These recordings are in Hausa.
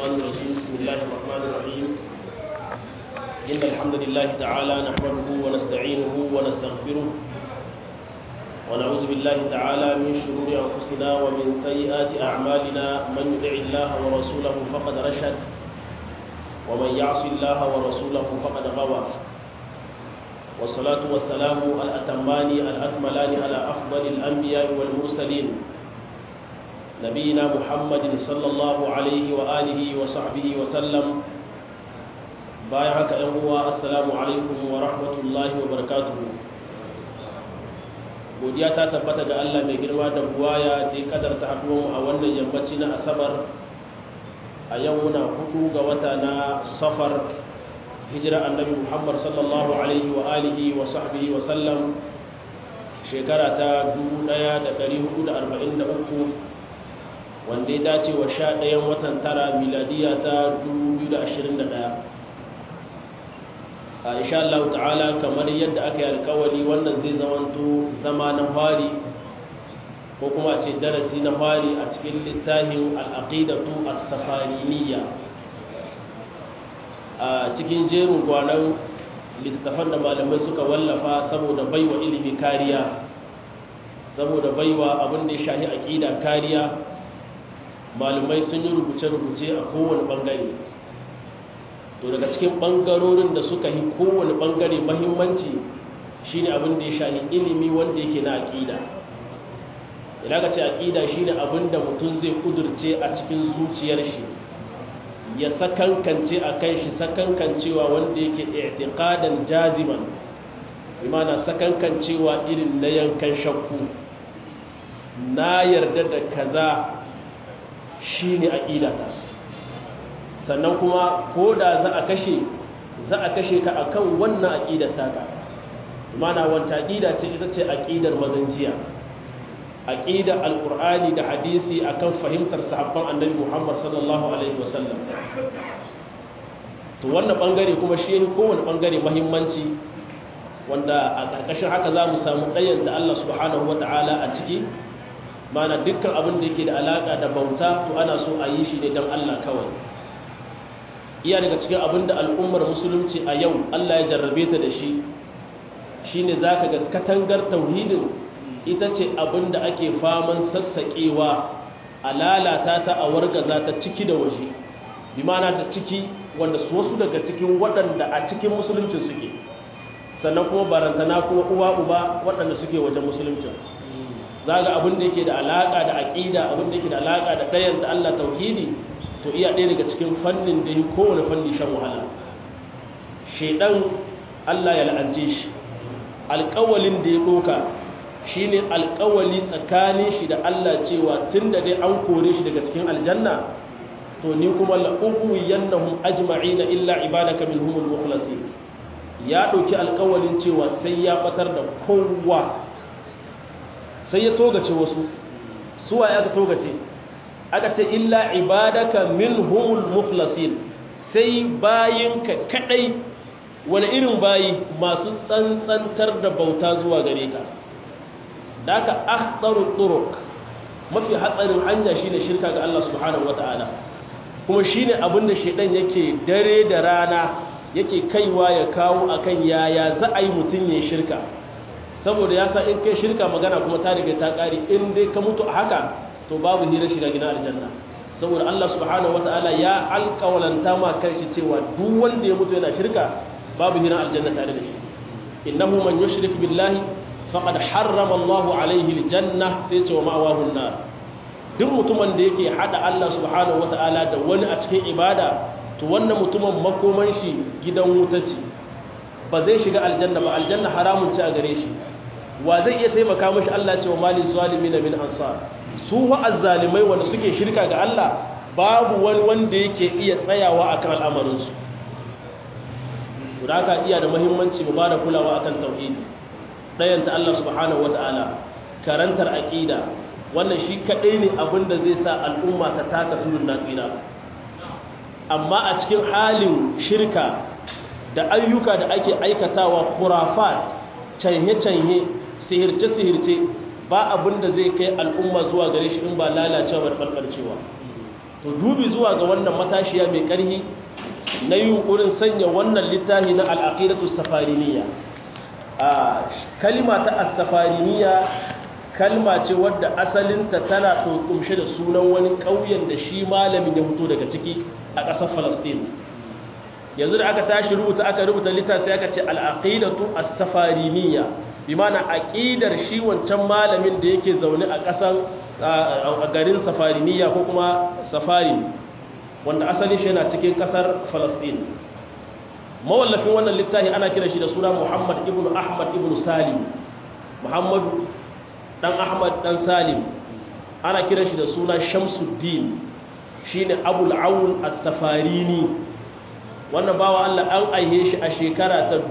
الشيطان الرجيم بسم الله الرحمن الرحيم إن الحمد لله تعالى نحمده ونستعينه ونستغفره ونعوذ بالله تعالى من شرور أنفسنا ومن سيئات أعمالنا من يطع الله ورسوله فقد رشد ومن يعص الله ورسوله فقد غوى والصلاة والسلام الأتمان الأكملان على أفضل الأنبياء والمرسلين نبينا محمد صلى الله عليه وآله وصحبه وسلم بايعك أنهوا السلام عليكم ورحمة الله وبركاته godiya ta tabbata ga Allah mai girma da buwaya da ya kadarta haduwan a wannan yammaci na asabar a yau na 4 ga wata na safar hijira annabi Muhammad sallallahu alaihi wa alihi wa sahbihi wa sallam shekara ta 1443 wanda ya dace wa 11 watan tara miladiya ta 2021 a insha Allah ta'ala kamar yadda aka yi alkawari wannan zai zamanto zama na fari ko kuma ce darasi na fari a cikin littafin al-aqidatu as-safariniyya a cikin jerin gwanan littattafan da malamai suka wallafa saboda baiwa ilimi kariya saboda baiwa abin da ya shahi aqida kariya malamai sun yi rubuce-rubuce a kowane bangare to daga cikin bangarorin da suka yi kowane bangare mahimmanci shine abin da ya shahi ilimi wanda yake na aqida idan ka ce aqida shine abin da mutum zai kudurce a cikin zuciyar shi ya sakankance a kan shi sakankancewa wanda yake i'tiqadan jaziman imana sakankancewa irin na yankan shakku na yarda da kaza shine aqidata sannan kuma ko da za a kashe ka akan wannan aqidar taka imana wanta aqida ce ita ce aqidar mazanjiya aqidar alqur'ani da hadisi akan fahimtar sahabban annabi Muhammad sallallahu alaihi wasallam to wannan bangare kuma shi yake kowane bangare muhimmanci wanda a karkashin haka zamu samu ɗayan da Allah subhanahu wataala a ciki mana dukkan abin da yake da alaka da bauta to ana so a yi shi ne don Allah kawai iya daga cikin abin da al'ummar musulunci a yau Allah ya jarrabe ta da shi shine zaka ga katangar tauhidin ita ce abin da ake faman sassaƙewa a lalata ta a wargaza ta ciki da waje bi mana da ciki wanda su wasu daga cikin waɗanda a cikin musulunci suke sannan kuma barantana kuma uwa uba waɗanda suke wajen musulunci zaga abin da yake da alaƙa da aƙida abin da yake da alaƙa da ɗayan da Allah tauhidi to iya ɗaya daga cikin fannin da yi kowane fanni shan wahala shaidan Allah ya la'ance shi alƙawalin da ya ɗoka shi ne alƙawali tsakanin shi da Allah cewa tun da dai an kore shi daga cikin aljanna to ni kuma la'ubu yannahum ajma'ina illa ibadaka minhumul mukhlasin ya ɗauki alƙawalin cewa sai ya batar da kowa sai ya togace wasu suwa ya togace aka ce illa ibadaka minhumul mukhlasin sai bayinka kadai wani irin bayi masu tsantsantar da bauta zuwa gare ka da aka akhtarut turuq mafi hatsarin hanya shine shirka ga Allah subhanahu wataala kuma shine abin da shedan yake dare da rana yake kaiwa ya kawo akan yaya za a yi mutun ya shirka saboda ya sa in kai shirka magana kuma ta riga ta kare in dai ka mutu a haka to babu hira shiga gina aljanna saboda Allah subhanahu wataala ya alƙawalanta ma kanshi cewa duk wanda ya mutu yana shirka babu hira aljanna tare da shi innahu man yushrik billahi faqad harrama Allahu alaihi aljanna sai ce wa ma'awahu an-nar duk mutumin da yake hada Allah subhanahu wataala da wani a cikin ibada to wannan mutumin makoman shi gidan wuta ce ba zai shiga aljanna ba aljanna haramun ce a gare shi wa zai iya taimaka mashi Allah ce wa malin zalimin min ansar su wa azzalimai wanda suke shirka ga Allah babu wani wanda yake iya tsayawa akan al'amarinsu da haka iya da muhimmanci mu ba da kulawa akan tauhidi ɗayan ta Allah subhanahu wata'ala karantar aqida wannan shi kadai ne abin da zai sa al'umma ta taka tudun natsira amma a cikin halin shirka da ayyuka da ake aikatawa khurafat canye-canye sihirce-sihirce ba abin da zai kai al'umma zuwa gare shi in ba lalacewa da falfalcewa to dubi zuwa ga wannan matashiya mai ƙarhi na yunkurin sanya wannan littafi na al-aqidatu as-safariniyya. Kalma ta as-safariniyya kalma ce wadda asalinta tana kumshe da sunan wani ƙauyen da shi malamin ya fito daga ciki a ƙasar Falastin. Yanzu da aka tashi aka rubuta littafi sai aka ce al-aqidatu as-safariniyya, bi ma'ana aqidar shi wancan malamin da yake zaune a ƙasar a garin Safariniyya ko kuma Safarin, wanda asali shi yana cikin ƙasar Falastin. Mawallafin wannan littafi ana kira shi da suna Muhammad ibn Ahmad ibn Salim. Muhammadu dan Ahmad dan Salim, ana kiran shi da suna Shamsuddin, shine Abul Aun As-Safarini. Wannan bawa Allah an aihe shi a shekara ta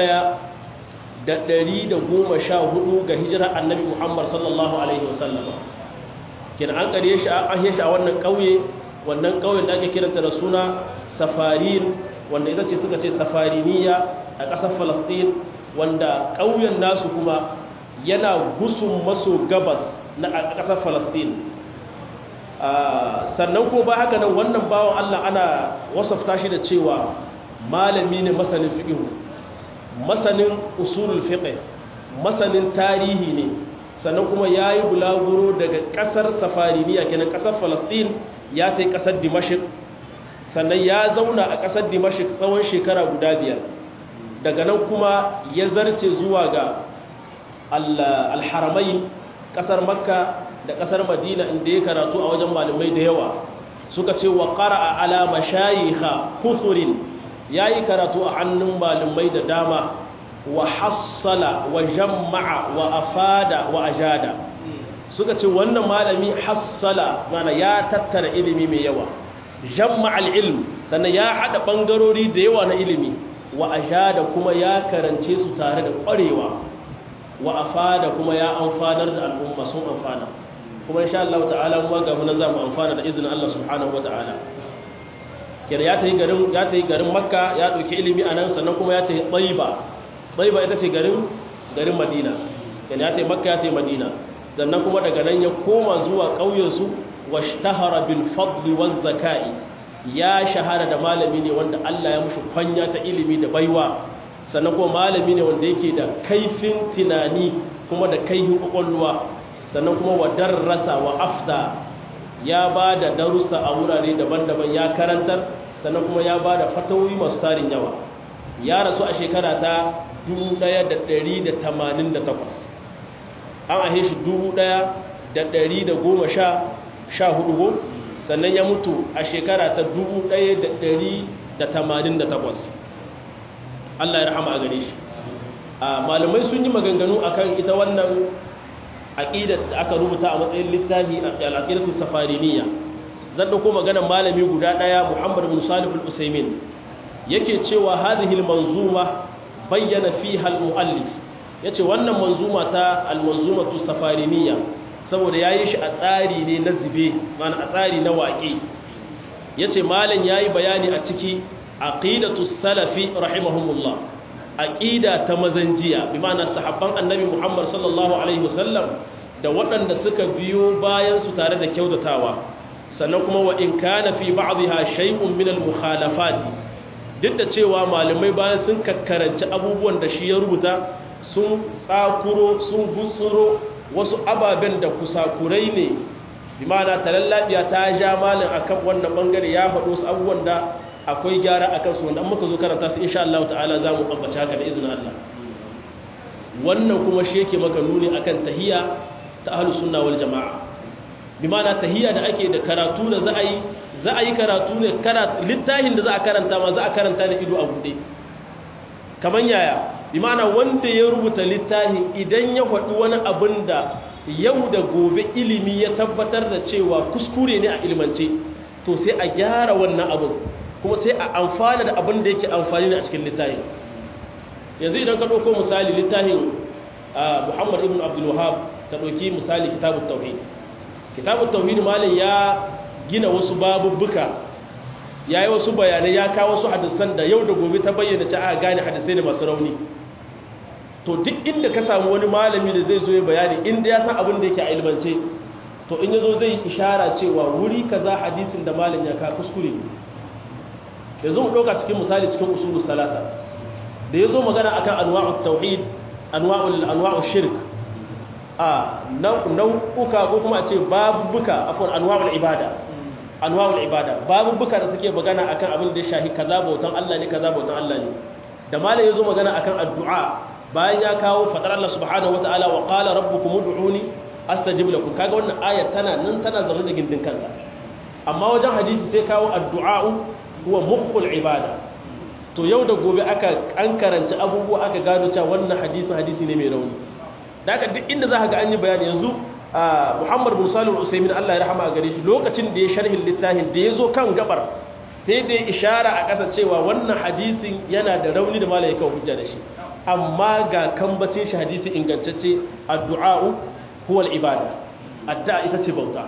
1114 ga hijirar Annabi Muhammad sallallahu alaihi wasallam. Kin an kare shi an aihe shi a wannan kauye, wannan kauyen da ake kiranta da suna Safarin, wanda ita ce suka ce Safariniyya a ƙasar Falastin, wanda kauyen nasu kuma yana gusun maso gabas na ƙasar Falastin. Sannan ko ba haka nan wannan bawan Allah ana wasafta shi da cewa malami ne masanin fiqh, masanin usulul fiqh, masanin tarihi ne. Sannan kuma yayi bulaguro daga ƙasar Safariniyya kenan ƙasar Falastin ya tai ƙasar Dimashq, sannan ya zauna a ƙasar Dimashq tsawon shekara guda 5. Daga nan kuma ya zarce zuwa ga al-Haramain, ƙasar Makka da ƙasar Madina, inda ya karatu a wajen malamai da yawa. Suka ce wa qara'a ala mashayikha kusurin, yayi karatu a hannun malamai da dama, wa hassala wa jama'a wa afada wa ajada. Suka ce wannan malami hassala mana ya tattara ilimi mai yawa, jama'a al-ilm sannan ya hada bangarori da yawa na ilimi, wa ajada kuma ya karance su tare da ƙwarewa, wa afada kuma ya amfanar da al'umma sun amfana. Kuma insha Allah ta'ala mu ga mun zamu amfana da izinin Allah subhanahu wata'ala. Kira ya tayi garin Makka ya dauki ilimi anan, sannan kuma ya tayi Taiba ita ce garin Madina. Kira ya tayi Makka ya tayi Madina. Sannan kuma daga nan ya koma zuwa ƙauyen su, washtahara bil fadli waz zakai. Ya shahara da malami ne wanda Allah ya mushi kwanya ta ilimi da baiwa. Sannan kuma malami ne wanda yake da kaifin tunani kuma da kaihin kwakwalwa. Sannan kuma wa darrasa wa afta, ya ba da darussa a wurare daban-daban ya karantar, sannan kuma ya ba da fatawoyi masu tarin yawa. Ya rasu a shekara ta 1188, an ahe shi 1114, sannan ya mutu a shekara ta 1188. Allah ya rahama a gare shi. Malamai sun yi maganganu akan ita wannan aqidar da aka rubuta a matsayin littafi al-aqidatu safariniyya. Zan dauko maganar malami guda daya, Muhammad bin Salih al-Usaymin, yake cewa hadhihi al-manzuma bayyana fiha al-muallif, yace wannan manzuma ta al-manzumatu safariniyya saboda yayi shi a tsari ne na zube, mana a tsari na waƙe. Yace malam yayi bayani a ciki aqidatu salafi rahimahumullah, aqida ta mazanjiya, bi ma'ana sahabban annabi Muhammad sallallahu alaihi wasallam da waɗanda suka biyo bayan su tare da kyautatawa. Sannan kuma wa in kana fi ba'dha shay'un min al-mukhalafati, duk da cewa malamai bayan sun kakkaranci abubuwan da shi ya rubuta, sun tsakuro sun gutsuro wasu ababen da kusakurai ne, bi ma'ana talallabiya ta ja malam akan wannan bangare, ya faɗo su abubuwan da akwai gyara akan su, wanda muka zo karanta su insha Allah ta'ala za mu ambaci haka da izinin Allah. Wannan kuma shi yake maka nuni akan tahiyya ta ahlus sunna wal jamaa, bi ma'ana tahiyya da ake da karatu da za a yi karatu ne, littafin da za a karanta ma za a karanta da ido a bude. Kaman yaya, bi ma'ana wanda ya rubuta littafi idan ya faɗi wani abin da yau da gobe ilimi ya tabbatar da cewa kuskure ne a ilmance, to sai a gyara wannan abin, kuma sai a amfana da abin da yake amfani ne a cikin littafin. Yanzu idan ka ɗauko misali littafin Muhammad ibn Abdul Wahhab, ka ɗauki misali kitabut tauhid. Kitabut tauhid malin ya gina wasu babubbuka, ya yi wasu bayanai, ya kawo wasu hadisan da yau da gobe ta bayyana ci a gane hadisai da masu rauni. To duk inda ka samu wani malami da zai zo ya bayani, inda ya san abin da yake a ilmance, to in yazo zai ishara cewa wuri kaza hadisin da malam ya ka kuskure ne yanzu mu dauka cikin misali cikin usulus salasa da yazo magana akan anwa'ut tauhid anwa'ul shirk nau'uka ko kuma a ce babubuka afwan anwa'ul ibada babubuka da suke magana akan abin da ya shahi kaza bautan Allah ne kaza bautan Allah ne da malam yazo magana akan addu'a bayan ya kawo fadar Allah subhanahu wataala wa qala rabbukum ud'uni astajib lakum kaga wannan ayar tana zaune da gindin kanta amma wajen hadisi sai kawo addu'a huwa mukhul ibada to yau da gobe an karanci abubuwa aka gano cewa wannan hadisi ne mai rauni da haka duk inda za ka ga an yi bayani yanzu Muhammad bin Salih al-Usaymin Allah ya rahama a gare shi lokacin da ya sharhin littafin da ya zo kan gabar sai da ya ishara a ƙasa cewa wannan hadisin yana da rauni da malai kawo hujja da shi amma ga kambacin shi hadisi ingantacce addu'a huwa al-ibada addu'a ita ce bauta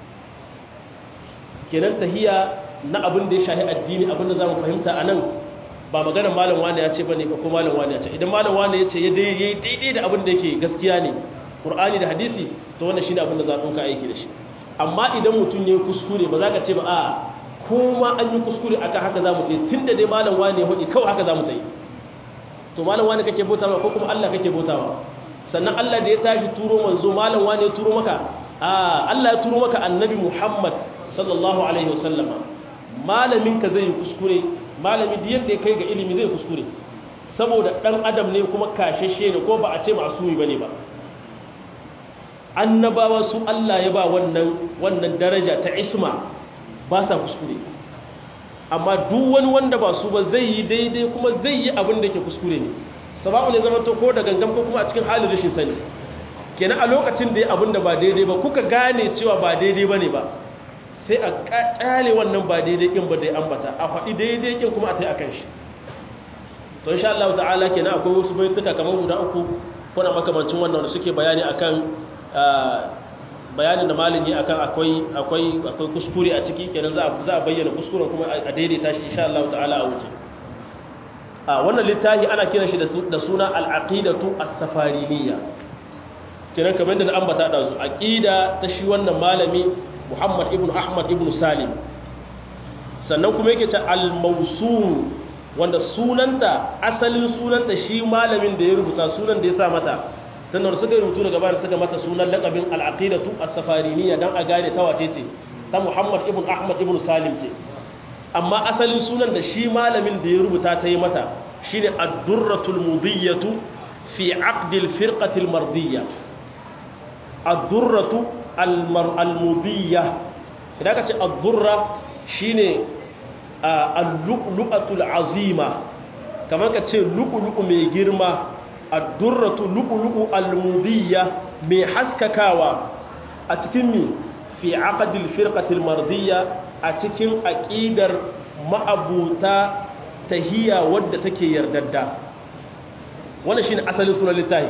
kenan tahiya na abin da ya shahi addini abin da zamu fahimta anan ba maganar malam wani ya ce bane ko malam wani ya ce idan malam wani ya ce ya daidai da abin da yake gaskiya ne Qur'ani da hadisi to wannan shine abin da za ka aiki da shi amma idan mutum ya kuskure ba za ka ce ba a kuma an yi kuskure akan haka za mu yi tunda dai malam wani ya hudi kawai haka za mu yi to malam wani kake bautawa ko kuma Allah kake bautawa sannan Allah da ya tashi turo manzo malam wani ya turo maka Allah ya turo maka annabi Muhammad sallallahu alaihi wasallama malamin ka zai kuskure malami da yadda ya kai ga ilimi zai kuskure saboda dan adam ne kuma kashashe ne ko ba a ce masumi bane ba annabawa su Allah ya ba wannan daraja ta isma ba sa kuskure amma duk wani wanda ba su ba zai yi daidai kuma zai yi abin da ke kuskure ne sabau ne zama to ko da gangam ko kuma a cikin halin rashin sani kenan a lokacin da ya abin da ba daidai ba kuka gane cewa ba daidai bane ba sai a kyale wannan ba daidai kin ba da ya ambata a faɗi daidai kin kuma a tai akan shi to insha Allah ta'ala kenan akwai wasu baituka kamar guda uku kuna makamancin wannan da suke bayani akan bayanin da malami akan akwai kuskure a ciki kenan za a bayyana kuskuren kuma a daidaita shi insha Allah ta'ala a wuce wannan littafi ana kiran shi da suna al-aqidatu as-safariniyya kenan kamar da ambata da su aqida ta shi wannan malami Muhammad ibn Ahmad ibn Salim sannan kuma yake ce al-mawsul wanda sunanta asalin sunanta shi malamin da ya rubuta sunan da ya sa mata tunda suka rubutu daga bayan suka mata sunan laqabin al-aqidatu as-safariniyya dan a gane ta wace ce ta Muhammad ibn Ahmad ibn Salim ce amma asalin sunan da shi malamin da ya rubuta ta yi mata shine ad-durratul mudiyyatu fi aqd al-firqati al-mardiyya ad-durratu al-mudiyya idan ka ce ad-durra shine al-lu'lu'atul azima kamar ka ce lu'lu'u mai girma ad-durratu lu'lu'u al-mudiyya mai haskakawa a cikin mi fi aqdil firqatil mardiyya a cikin aqidar ma'abuta tahiyya wadda take yardadda wannan shine asalin sunan littafi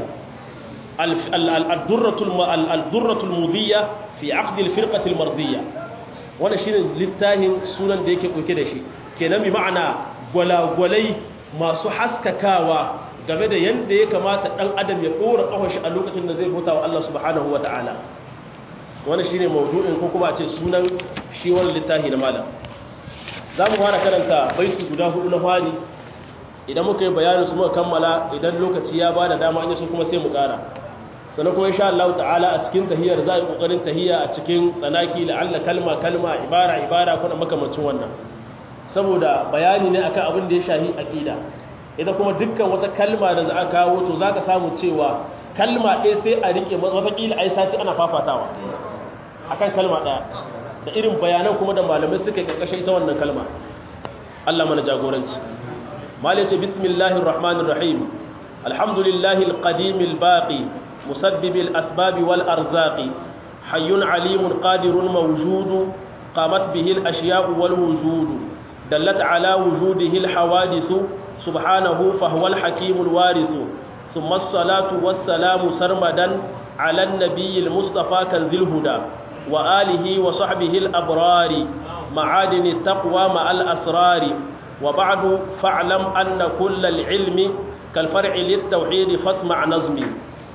al-durratu al-mudiyya fi aqdil firqatil mardiyya wannan shine littafin sunan da yake dauke da shi kenan bi ma'ana gwalagwalai masu haskakawa game da yadda ya kamata ɗan adam ya ɗora ƙawar shi a lokacin da zai bauta wa Allah subhanahu wa ta'ala wani shi ne maudu'in ko kuma a ce sunan shi wani littafi na malam za mu fara karanta baiti guda hudu na fari idan muka yi bayanin su muka kammala idan lokaci ya ba da dama an yi su kuma sai mu ƙara sannan kuma insha Allah ta'ala a cikin tahiyar za a yi ƙoƙarin tahiyya a cikin tsanaki la'alla kalma ibara kuna makamancin wannan saboda bayani ne akan abin da ya shahi aqida ita kuma dukkan wata kalma da za a kawo to za ka samu cewa kalma ɗaya sai a riƙe matakila a yi sati ana fafatawa a kan kalma ɗaya da irin bayanan kuma da malamai suka yi ƙarƙashin ita wannan kalma Allah mana jagoranci malai ce bismillahir rahmanir rahim alhamdulillahi alqadimil baqi musabbibil asbabi wal arzaqi hayyun alimun qadirun mawjudu qamat bihi al ashya'u wal wujudu dallat ala wujudihi al hawadisu سبحانه فهو الحكيم الوارث ثم الصلاة والسلام سرمدا على النبي المصطفى كنز الهدى وآله وصحبه الأبرار معادن التقوى مع الأسرار وبعد فاعلم أن كل العلم كالفرع للتوحيد فاسمع نظمي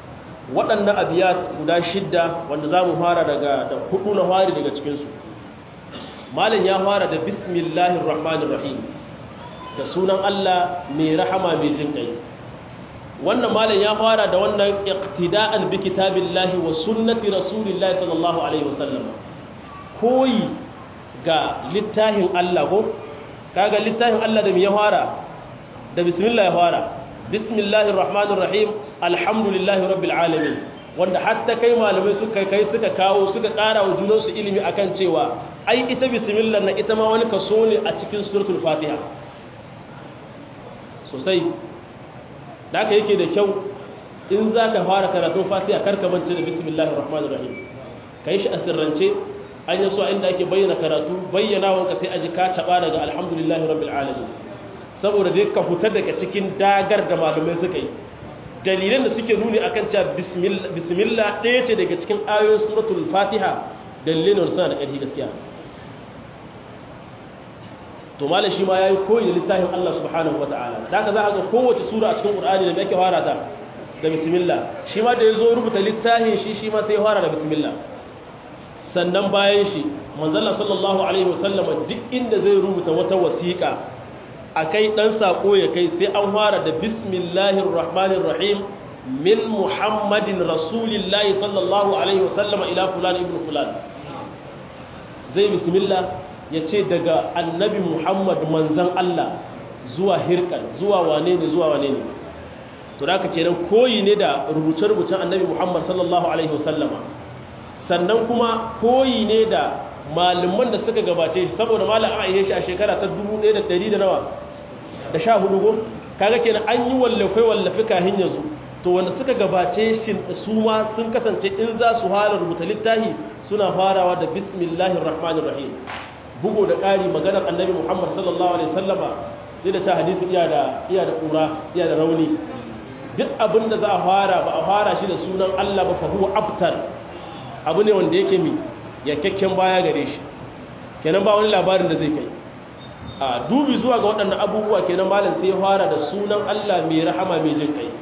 waɗannan abiyat guda 6 wanda za mu fara daga da 4 na fari daga cikinsu malam ya fara da bismillahir rahmanir rahim da sunan Allah mai rahama mai jin kai wannan malam ya fara da wannan iqtida'an bi kitabillahi wa sunnati rasulillahi sallallahu alaihi wasallam koyi ga littafin Allah ko kaga littafin Allah da me ya fara da bismillah ya fara bismillahir rahmanir rahim alhamdulillahi rabbil alamin wanda hatta kai malamai suka kawo suka ƙara wa junansu ilimi akan cewa ai ita bismillah na ita ma wani kaso ne a cikin suratul fatiha sosai da haka yake da kyau in za ka fara karatun fatiha karka mance da bismillahir rahmanir rahim ka yi shi a sirrance an yi so inda ake bayyana karatu bayyana wanka sai aji ka taɓa daga alhamdulillahi rabbil alamin saboda dai ka fitar daga cikin dagar da malamai suka yi dalilan da suke nuni akan cewa bismillah ɗaya ce daga cikin ayoyin suratul fatiha dalilin wanda suna da ƙarfi gaskiya to malam shi ma yayi koyi da littafin Allah subhanahu wataala da haka za ka ga kowace sura a cikin Qur'ani da yake fara ta da bismillah shi ma da yazo rubuta littafin shi ma sai ya fara da bismillah sannan bayan shi manzon Allah sallallahu alaihi wasallam duk inda zai rubuta wata wasiƙa akai dan sako ya kai sai an fara da bismillahir rahmanir rahim min muhammadin rasulillahi sallallahu alaihi wasallam ila fulan ibn fulan zai bismillah ya ce daga annabi muhammad manzan Allah zuwa hirkan zuwa wane ne to da aka kenan koyi ne da rubuce-rubucen annabi muhammad sallallahu alaihi wasallama sannan kuma koyi ne da malaman da suka gabace shi saboda malam an aihe shi a shekara ta 1100 da nawa da 14 go kaga kenan an yi wallafe kahin yanzu to wanda suka gabace shi su ma sun kasance in za su fara rubuta littafi suna farawa da bismillahir rahmanir rahim bugu da ƙari maganar annabi Muhammad sallallahu alaihi wasallama zai da ta hadisi iya da ƙura iya da rauni duk abin da za a fara ba a fara shi da sunan Allah ba fa huwa abtar abu ne wanda yake mi yakkakken baya gare shi kenan ba wani labarin da zai kai a dubi zuwa ga waɗannan abubuwa kenan malam sai ya fara da sunan Allah mai rahama mai jin kai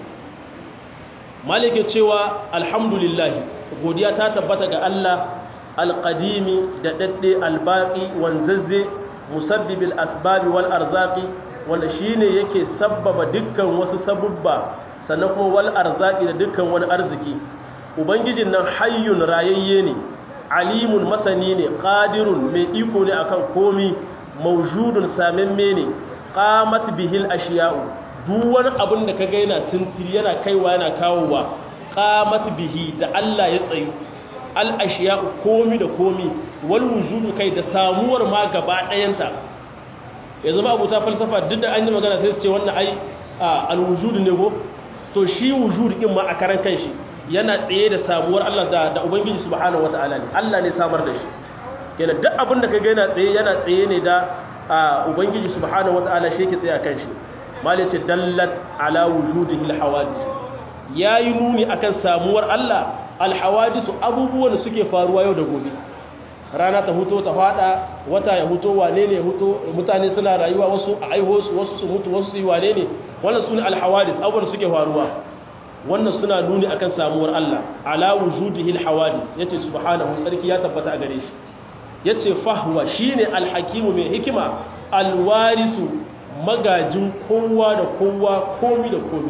malike cewa alhamdulillah godiya ta tabbata ga Allah alƙadimi da ɗaɗɗe albaƙi wanzazze musabbibil asbabi wal arzaki wanda shi ne yake sabbaba dukkan wasu sabubba sannan kuma wal arzaki da dukkan wani arziki ubangijin nan hayyun rayayye ne alimun masani ne ƙadirun mai iko ne akan komi maujudun samamme ne qamat bihil ashiya'u duk wani abin da kaga yana sintiri yana kaiwa yana kawowa qamat bihi da Allah ya tsayu al'ashiya'u komi da komi wal wujudu kai da samuwar ma gaba ɗayanta ya zama abuta falsafa duk da an yi magana sai su ce wannan ai al-wujudu ne ko to shi wujudu ɗin ma a karan kanshi yana tsaye da samuwar Allah da ubangiji subhanahu wata'ala ne Allah ne samar da shi kenan duk abin da kaga yana tsaye ne da ubangiji subhanahu wata'ala shi yake tsaye a kanshi malice dallat ala wujudihi al-hawadith yayi nuni akan samuwar Allah alhawadisu abubuwan da suke faruwa yau da gobe rana ta huto ta fada wata ya huto wane ne huto mutane suna rayuwa wasu a aiho su wasu su mutu wasu su yi wane ne wannan sune alhawadis abubuwan da suke faruwa wannan suna nuni akan samuwar Allah ala wujudihi alhawadis yace subhanahu sarki ya tabbata a gare shi yace fahwa shine alhakimu mai hikima alwarisu magajin kowa da kowa komi da komi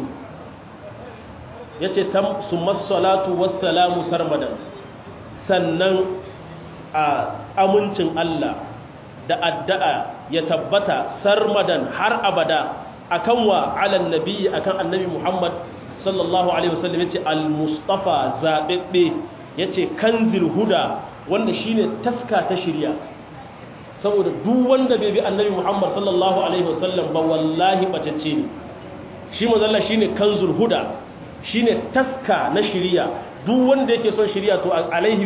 ya ce su masalatu wassalamu sarmadan sannan a amincin Allah da addu'a ya tabbata sarmadan har abada akan wa alan nabi akan annabi Muhammad sallallahu alaihi wasallam yace al-mustafa zababbe yace kanzil huda wanda shine taska ta shiriya saboda duk wanda bai bi annabi Muhammad sallallahu alaihi wasallam ba wallahi bacacce ne shi manzo Allah shine kanzul huda shine taska na shiriya duk wanda yake son shiriya to alaihi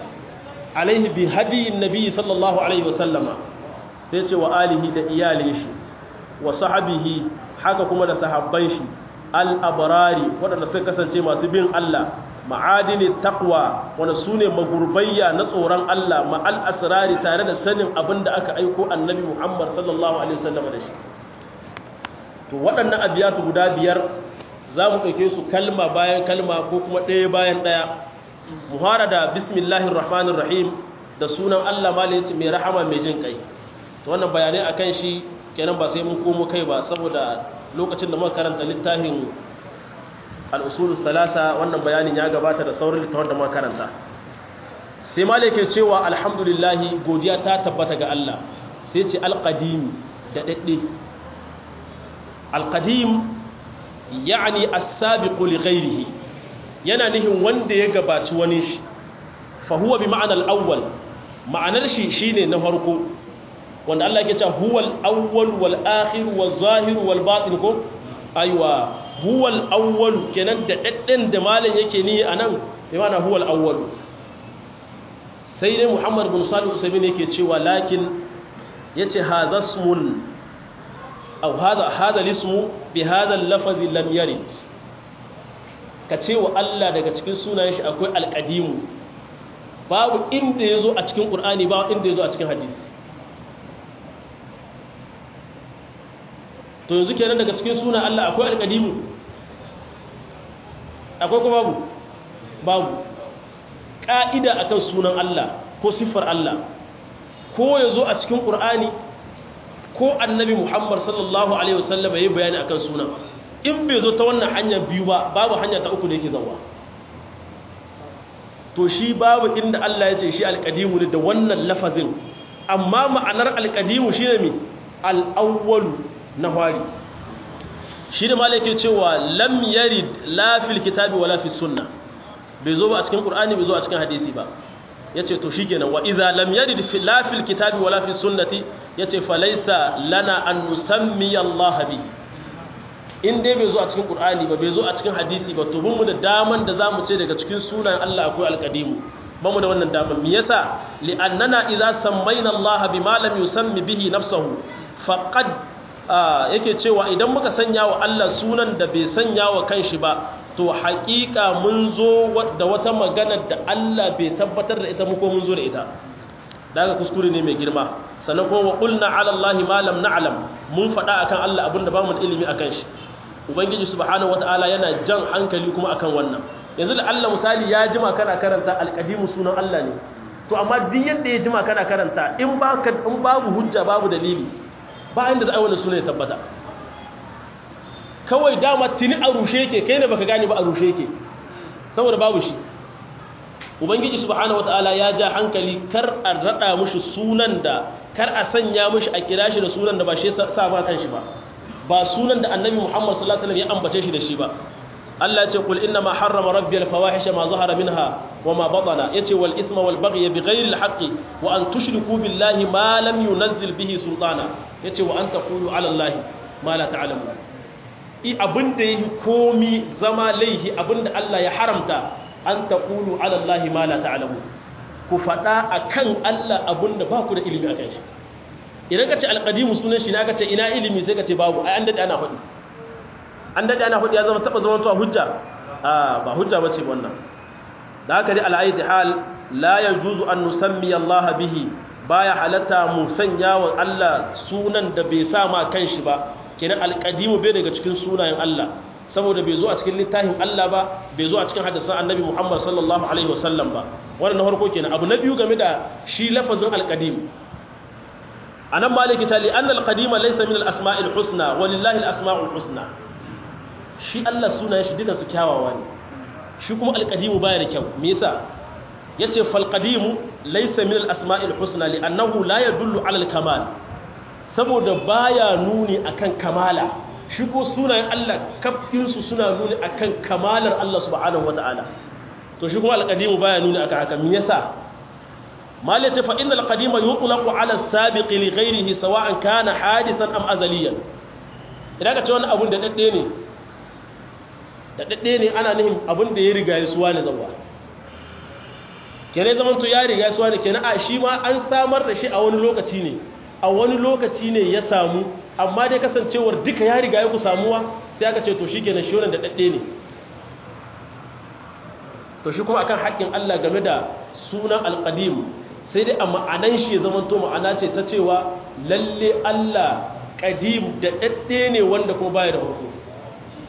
bi hadiyin nabi sallallahu alaihi wasallama sai ce wa alihi da iyalin shi wa sahabihi haka kuma da sahabban shi al-abrari waɗanda suka kasance masu bin Allah ma'adini taqwa wanda sune magurbayya na tsoron Allah ma'al asrari tare da sanin abinda aka aiko annabi Muhammad sallallahu alaihi wasallama da shi to waɗannan abiyatu guda biyar za mu ɗauke su kalma bayan kalma ko kuma ɗaya bayan ɗaya mu fara da bismillahir rahmanir rahim da sunan Allah malici mai rahama mai jin kai to wannan bayanai akan shi kenan ba sai mun komo kai ba saboda lokacin da muka karanta littafin al-usul thalatha wannan bayanin ya gabata da sauran littafin da muka karanta sai malike cewa alhamdulillah godiya ta tabbata ga Allah sai ce al-qadim da dadde al-qadim yani as-sabiqu li ghayrihi yana nihin wanda ya gabaci wani shi fa huwa bi ma'ana al-awwal ma'anar shi shine na farko wanda Allah yake cewa huwal awwal wal akhir wal zahir wal batin ko aiwa huwal awwal kenan da dadden da malan yake ni anan bi ma'ana huwal awwal sai dai Muhammad bin Salih Usaymin yake cewa lakin yace hadha ismun aw hadha al-ismu bi hadha al-lafz lam yarid kace wa Allah daga cikin sunayen shi akwai al-qadim babu inda yazo a cikin Qur'ani babu inda yazo a cikin hadisi to yanzu kenan daga cikin sunan Allah akwai al-qadim akwai ko babu ka'ida akan sunan Allah ko siffar Allah ko yazo a cikin Qur'ani ko annabi Muhammad sallallahu alaihi wasallam yayi bayani akan sunan in bai zo ta wannan hanya biyu ba babu hanya ta uku da yake zawa to shi babu inda Allah ya ce shi alqadimu ne da wannan lafazin amma ma'anar alqadimu shine mi al-awwal nahari shi da malaka cewa lam yarid la fil kitabi wala fis sunnah bai zo ba a cikin Qur'ani bai zo a cikin hadisi ba yace to shikenan wa idza lam yarid la fil kitabi wala fis sunnati yace falaysa lana an nusammi Allah bi in dai bai zo a cikin Qur'ani ba bai zo a cikin hadisi ba to mun mu da daman da zamu ce daga cikin sunan Allah akwai al-qadim ba mu da wannan daman me yasa li annana idza sammayna Allah bima lam yusammi bihi nafsuhu faqad yake cewa idan muka sanya wa Allah sunan da bai sanya wa kanshi ba to haƙiƙa mun zo da wata magana da Allah bai tabbatar da ita muko mun zo da ita daga kuskure ne mai girma sannan kuma wa qulna ala allahi ma lam na'lam mun faɗa akan Allah abinda ba mu da ilimi akan shi ubangiji subhanahu wataala yana jan hankali kuma akan wannan yanzu da Allah misali ya jima kana karanta alqadimu sunan Allah ne to amma duk yanda ya jima kana karanta in babu hujja babu dalili ba inda za a yi wannan sunan ya tabbata kawai dama tuni a rushe yake kai ne baka gane ba a rushe yake saboda babu shi ubangiji subhanahu wataala ya ja hankali kar a rada mushi sunan da kar a sanya mushi a kira shi da sunan da ba shi sa ba kanshi ba sunan da annabi Muhammad sallallahu alaihi wasallam ya ambace shi da shi ba Allah ya ce qul inna ma harrama rabbi al-fawahisha ma zahara minha wa ma batana yace wal ithma wal baghy bighayri al-haqqi wa an tushriku billahi ma lam yunzil bihi sultana yace wa an taqulu ala allahi ma la ta'lamun abinda yake komi zama laihi abinda Allah ya haramta an taqulu ala allahi ma la ta'lamun ku fada akan Allah abinda ba ku da ilimi akan shi idan ka ce alqadimu sunan shi ne aka ce ina ilimi sai ka ce babu ai an dade ana faɗi ya zama taba zama tuwa hujja ba hujja bace wannan da haka dai al'ayyati hal la yajuzu an nusammi Allah bihi baya halatta mu sanya wa Allah sunan da bai sa ma kanshi ba kenan alqadimu bai daga cikin sunayen Allah saboda bai zo a cikin littafin Allah ba bai zo a cikin hadisan annabi Muhammad sallallahu alaihi wasallam ba wannan na farko kenan abu na biyu game da shi lafazin alqadim anan maliki tali anna alqadima laysa min al-asma'il husna walillahi al-asma'ul husna shi Allah sunayen shi dukansu kyawawa ne shi kuma alqadimu baya da kyau me yasa yace fal qadimu laysa min al asma'il husna li annahu la yadullu ala al kamal saboda baya nuni akan kamala shi ko sunayen Allah kafin su suna nuni akan kamalar Allah subhanahu wataala to shi kuma alqadimu baya nuni akan haka me yasa mal yace fa innal qadima yutlaqu ala al sabiq li ghayrihi sawa'an kana hadisan am azaliyan idan ka ce wannan abun da dadde ne daɗaɗɗe ne ana nihin abin da ya riga ya suwa ne zauwa kene zaman to ya riga ya suwa ne kene a shi ma an samar da shi a wani lokaci ne ya samu amma dai kasancewar duka ya riga ya ku samuwa sai aka ce to shi kenan shi wannan daɗaɗɗe ne to shi kuma akan haƙƙin Allah game da sunan alƙadim sai dai a ma'anan shi ya zaman to ma'ana ce ta cewa lalle Allah ƙadim daɗaɗɗe ne wanda kuma baya da farko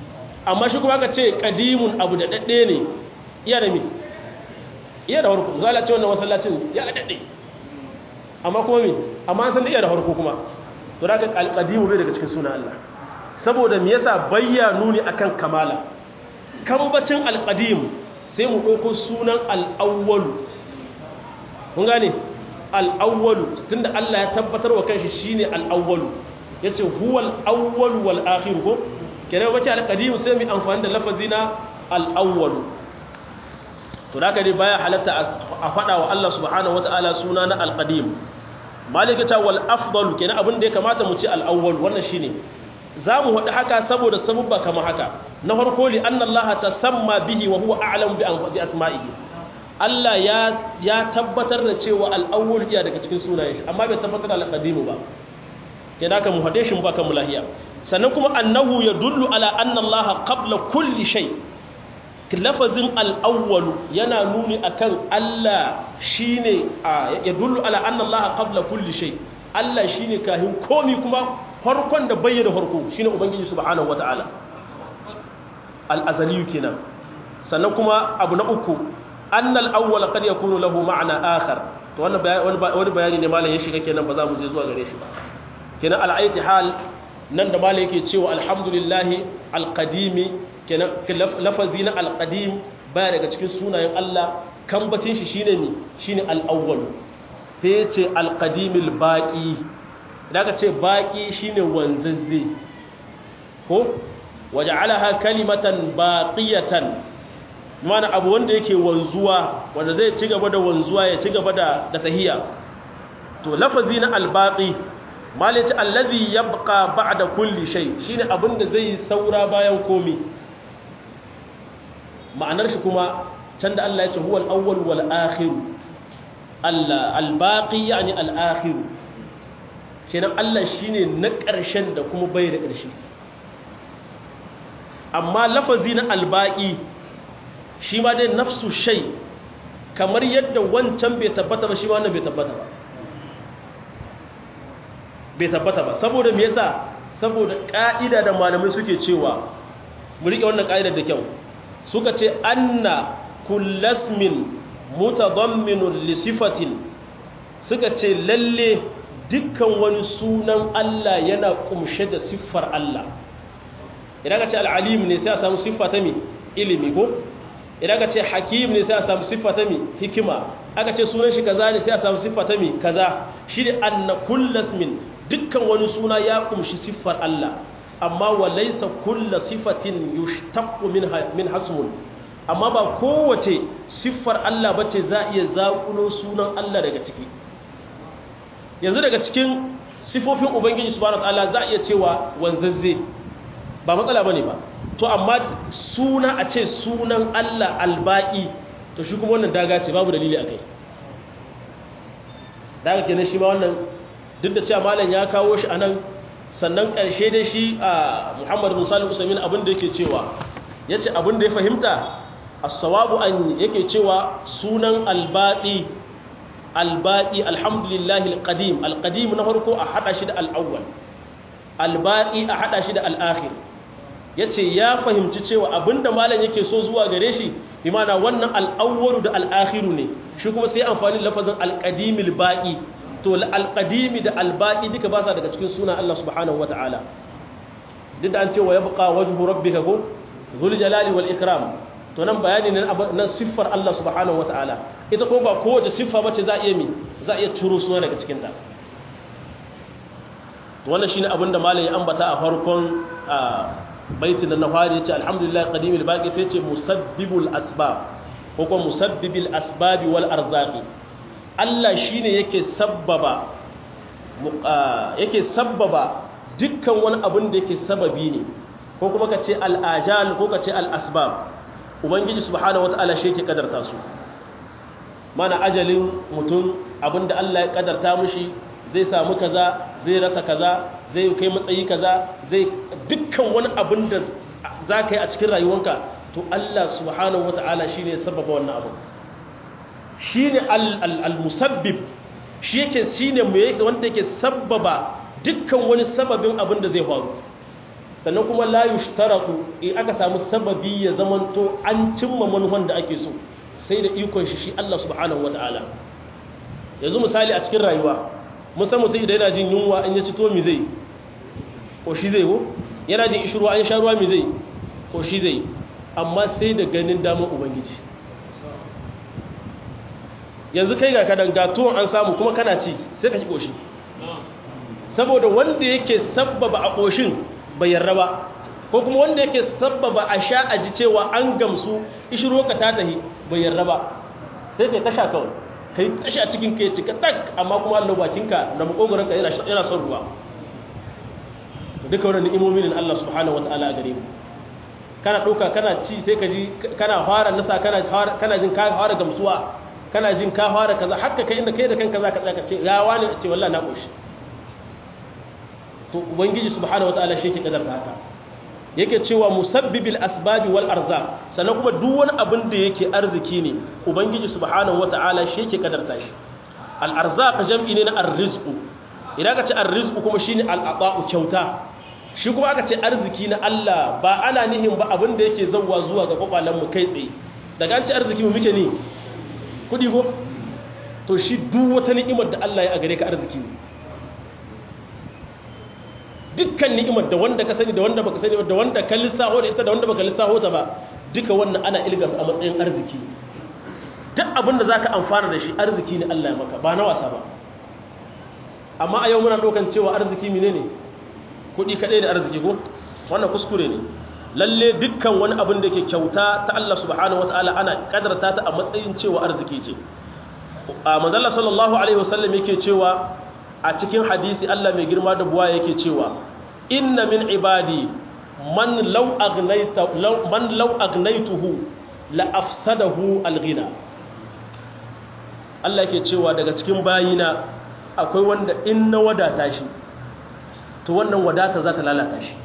amma shi kuma aka ce qadimun abu da dadde ne iya da mi iya da harko zala ce wannan masallacin ya dadde amma kuma mi amma san da iya da harko kuma to da ka alqadimu bai daga cikin sunan Allah saboda me yasa bayyanu ne akan kamala kambacin alqadim sai mu dauko sunan al-awwal kun gane al-awwal tunda Allah ya tabbatar wa kanshi shine al-awwal yace huwal awwal wal akhir ko kenan wace al-qadim sai mu amfani da lafazi na al-awwal to da dai baya halatta a fada wa Allah subhanahu wataala suna na al-qadim malika ta wal afdal kenan abin da ya kamata mu ci al-awwal wannan shine zamu wada haka saboda sabubba kamar haka na farko li anna Allah tasamma bihi wa huwa a'lam bi asma'ihi Allah ya tabbatar da cewa al-awwal iya daga cikin sunayen shi amma bai tabbatar da al-qadim ba kenan ka mu hade shi ba kan mulahiya sannan kuma annahu yadullu ala anna Allah qabla kulli shay lafazin al-awwal yana nuni akan Allah shine yadullu ala anna Allah qabla kulli shay Allah shine kahin komi kuma farkon da bayyana farko shine ubangiji subhanahu wataala al-azali kenan sannan kuma abu na uku annal awwal qad yakunu lahu ma'na akhar to wannan wani bayani ne malam ya shiga kenan ba za mu je zuwa gare shi ba kenan al-ayti hal nan da malam yake cewa alhamdulillah al-qadimi kenan lafazi na al-qadim baya daga cikin sunayen Allah kambacin shi shine ne shine al-awwal sai ya ce al-qadimil baqi idan ka ce baqi shine wanzazze ko waja'alaha kalimatan baqiyatan mana abu wanda yake wanzuwa wanda zai ci gaba da wanzuwa ya ci gaba da tahiyya to lafazi na albaqi malaci allazi yabqa ba'da kulli shay shine abinda zai saura bayan komi ma'anar shi kuma can da Allah ya ce huwal awwal wal akhir Allah albaqi yani al akhir kenan Allah shine na ƙarshen da kuma bai da ƙarshe amma lafazi na albaqi shi ma dai nafsu shay kamar yadda wancan bai tabbata ba shi ma wannan bai tabbata ba saboda me yasa saboda ka'ida da malamai suke cewa mu rike wannan ka'idar da kyau suka ce anna kullasmin mutadamminun li sifatin suka ce lalle dukkan wani sunan Allah yana kumshe da siffar Allah idan ka ce al-alim ne sai a samu siffa ta me ilimi ko idan ka ce hakim ne sai a samu siffa ta mi hikima aka ce sunan shi kaza ne sai a samu siffa ta mi kaza shi ne anna kullasmin dukkan wani suna ya kumshi siffar Allah amma wa laysa kullu sifatin yushtaqu min hasmun amma ba kowace siffar Allah bace za iya zakulo sunan Allah daga ciki yanzu daga cikin sifofin ubangiji subhanahu wataala za iya cewa wanzazze ba matsala bane ba to amma suna a ce sunan Allah albaƙi to shi kuma wannan daga ce babu dalili a kai daga kenan shi ma wannan duk da cewa malam ya kawo shi a nan sannan ƙarshe da shi a Muhammad bin Salih Usaimin abin da yake cewa ya ce abin da ya fahimta as-sawabu an yake cewa sunan albaƙi alhamdulillahi alqadim na farko a hada shi da al-awwal albaƙi a hada shi da al-akhir ya ce ya fahimci cewa abinda malam yake so zuwa gare shi bi mana wannan al'awwalu da al'akhiru ne shi kuma sai amfani da lafazin alƙadimil baƙi to alƙadimi da albaƙi duka ba sa daga cikin sunan Allah subhanahu wa ta'ala duk da an ce wa ya buƙa wajhu rabbika ko zul jalali wal ikram to nan bayani ne na siffar Allah subhanahu wa ta'ala ita ko ba kowace siffa bace za a iya turo suna daga cikin ta wannan shine abin da malam ya ambata a farkon baitin da na fari yace alhamdulillah qadimul baqi sai yace musabbibul asbab ko kuma musabbibil asbab wal arzaqi Allah shine yake sabbaba dukkan wani abin da yake sababi ne ko kuma kace al ajal ko kace al asbab ubangiji subhanahu wataala shi yake kadarta su mana ajalin mutum abinda Allah ya kadarta mushi zai samu kaza zai rasa kaza zai kai matsayi kaza zai dukkan wani abin da za ka yi a cikin rayuwanka to Allah subhanahu wata'ala shi ne sababa wannan abu shi ne al-musabbib shi ne wanda yake sababa dukkan wani sababin abin da zai faru sannan kuma la yushtaratu in aka samu sababi ya zamanto an cimma manufan da ake so sai da ikon shi Allah subhanahu wataala yanzu misali a cikin rayuwa mun san mutum idan yana jin yunwa in ya ci to mi zai ko shi zai ko yana jin ishruwa an sha ruwa mi zai ko shi zai amma sai da ganin damar ubangiji yanzu kai ga kadan gatuwan an samu kuma kana ci sai ka ki koshi saboda wanda yake sabbaba a koshin bai yarda ba ko kuma wanda yake sabbaba a sha a ji cewa an gamsu ishiro ka ta tahi bai yarda ba sai kai tasha kawai kai tasha cikin kai cika tak amma kuma Allah bakinka da makogoranka yana son ruwa duka wannan ni'imomi ne Allah subhanahu wataala a gare mu kana dauka kana ci sai ka ji kana fara nasa kana jin ka fara gamsuwa kana jin ka fara kaza hakka kai inda kai da kanka zaka tsaka ce ya wani ce wallahi na koshi to ubangiji subhanahu wataala shi ke kadarta haka yake cewa musabbibil asbabi wal arzaq sannan kuma duk wani abin da yake arziki ne ubangiji subhanahu wataala shi ke kadarta shi al arzaq jam'i ne na arrizqu idan ka ce arrizqu kuma shine al ata'u kyauta shi kuma aka ce arziki na Allah ba ana nihin ba abin da yake zawwa zuwa ga kwakwalen mu kai tsaye daga an ce arziki mu muke ne kudi ko to shi duk wata ni'imar da Allah ya a gare ka arziki ne dukkan ni'imar da wanda ka sani da wanda baka sani da wanda ka lissaho da ita da wanda baka lissaho ta ba duka wannan ana ilga su a matsayin arziki duk abin da zaka amfana da shi arziki ne Allah ya maka ba na wasa ba amma a yau muna dokan cewa arziki menene kudi kadai da arziki ko wannan kuskure ne lalle dukkan wani abin da yake kyauta ta Allah subhanahu wataala ana kadarta ta a matsayin cewa arziki ce manzo Allah sallallahu alaihi wasallam yake cewa a cikin hadisi Allah mai girma da buwa yake cewa inna min ibadi man law aghnaytuhu la afsadahu alghina Allah yake cewa daga cikin bayina akwai wanda in na wadata shi to wannan wadata za ta lalata shi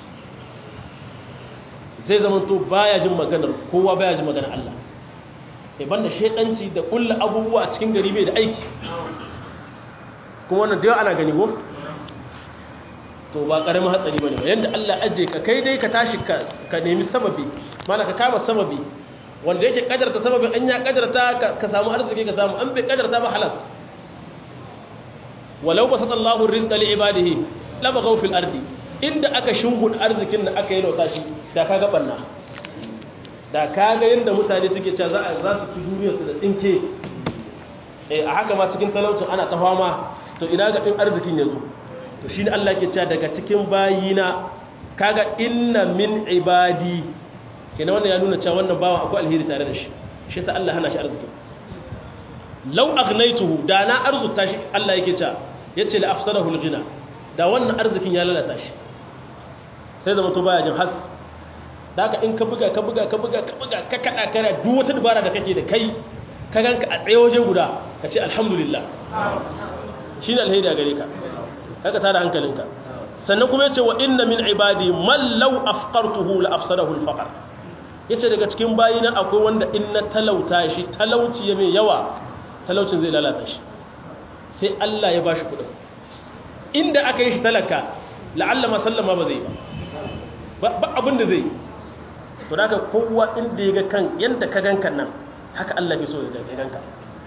zai zama to baya jin maganar kowa baya jin maganar Allah banda shedanci da kullu abubuwa a cikin gari bai da aiki kuma wannan da ana gani ko to ba karamin hatsari bane yanda Allah aje ka kai dai ka tashi ka nemi sababi mana ka kama sababi wanda yake kadarta sababin an ya kadarta ka samu arziki ka samu an bai kadarta ba halas walau basata Allahu rizqa li ibadihi labaghaw fil ardi inda aka shungun arzikin da aka yi lauta shi da kaga banna da kaga yanda mutane suke cewa za su ci duniyar su da tsinke a haka ma cikin talaucin ana ta fama to ina ga din arzikin yazo to shine Allah ke cewa daga cikin bayina kaga inna min ibadi kenan wannan ya nuna cewa wannan bawa akwai alheri tare da shi shi yasa Allah hana shi arzikin law aghnaytuhu da na arzuta shi Allah yake cewa yace la afsadahu alghina da wannan arzikin ya lalata shi sai zama to baya jin has da haka in ka buga ka kada kana duk wata dubara da kake da kai ka ganka a tsaye waje guda ka ce alhamdulillah shine alheri a gare ka kaga tada hankalinka sannan kuma yace wa inna min ibadi man law afqartuhu la afsadahu alfaqr yace daga cikin bayina akwai wanda in na talauta shi talauci ya mai yawa talaucin zai lalata shi sai Allah ya bashi kudin inda aka yi shi talaka la'alla masallama ba zai ba abin da zai to da ka kowa inda ya ga kan yadda ka gankan nan haka Allah bai so ya ganka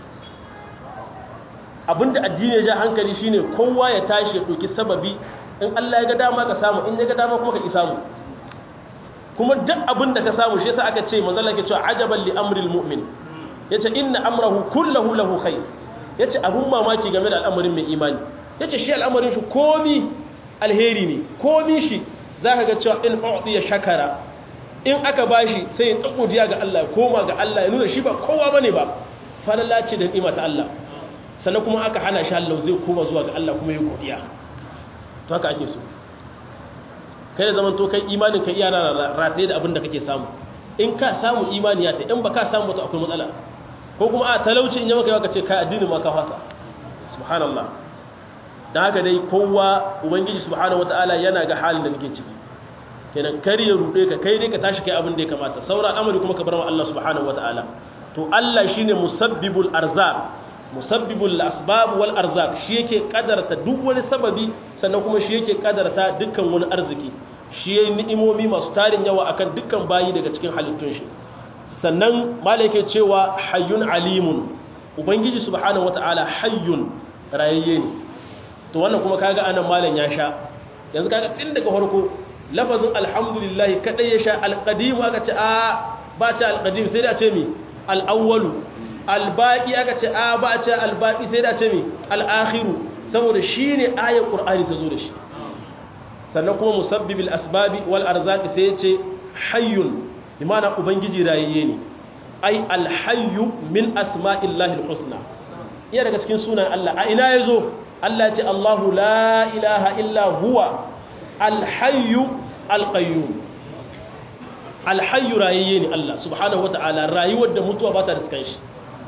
abinda addini ya ja hankali shine kowa ya tashi ya ɗauki sababi in Allah ya ga dama ka samu in ya ga dama kuma ka ki samu kuma duk abinda ka samu shi yasa aka ce manzo Allah ke cewa ajaban li amril mu'min yace inna amrahu kulluhu lahu khair yace abun mamaki game da al'amarin mai imani yace shi al'amarin shi komi alheri ne komi shi zaka ga cewa in u'tiya shakara in aka bashi sai ya tsagodiya ga Allah koma ga Allah ya nuna shi ba kowa bane ba falala ce da ni'ima ta Allah sannan kuma aka hana shi Allah zai koma zuwa ga Allah kuma ya godiya to haka ake so kai da zaman to kai imanin ka iyana rataye da abin da kake samu in ka samu imani ya ta in ba ka samu to akwai matsala ko kuma a talauci in yi maka yawa ka ce kai addini ma ka fasa subhanallah dan haka dai kowa ubangiji subhanahu wataala yana ga halin da kake ciki kenan kar ya rude ka kai dai ka tashi kai abin da ya kamata saura amari kuma ka bar wa Allah subhanahu wataala to Allah shine musabbibul arzaq musabbibul asbab wal arzak shi yake kadarta duk wani sababi sannan kuma shi yake kadarta dukkan wani arziki shi yayin ni'imomi masu tarin yawa akan dukkan bayi daga cikin halittun shi sannan malai yake cewa hayyun alimun ubangiji subhanahu wataala hayyun rayayye ne to wannan kuma kaga anan malam ya sha yanzu kaga tun daga farko lafazin alhamdulillah kadai ya sha alqadim aka ce a ba ce alqadim sai da ce mi al-awwalu albaqi aka ce a ba ce albaqi sai da ce mi al-akhiru saboda shine ayar qur'ani ta zo da shi sannan kuma musabbibil asbabi wal arzaqi sai ya ce hayyun imana ubangiji rayayye ne ai alhayyu min asma'illahi alhusna iya daga cikin sunan Allah a ina yazo Allah ya ce Allahu la ilaha illa huwa alhayyu alqayyum alhayyu rayayye ne Allah subhanahu wataala rayuwar da mutuwa ba ta riskan shi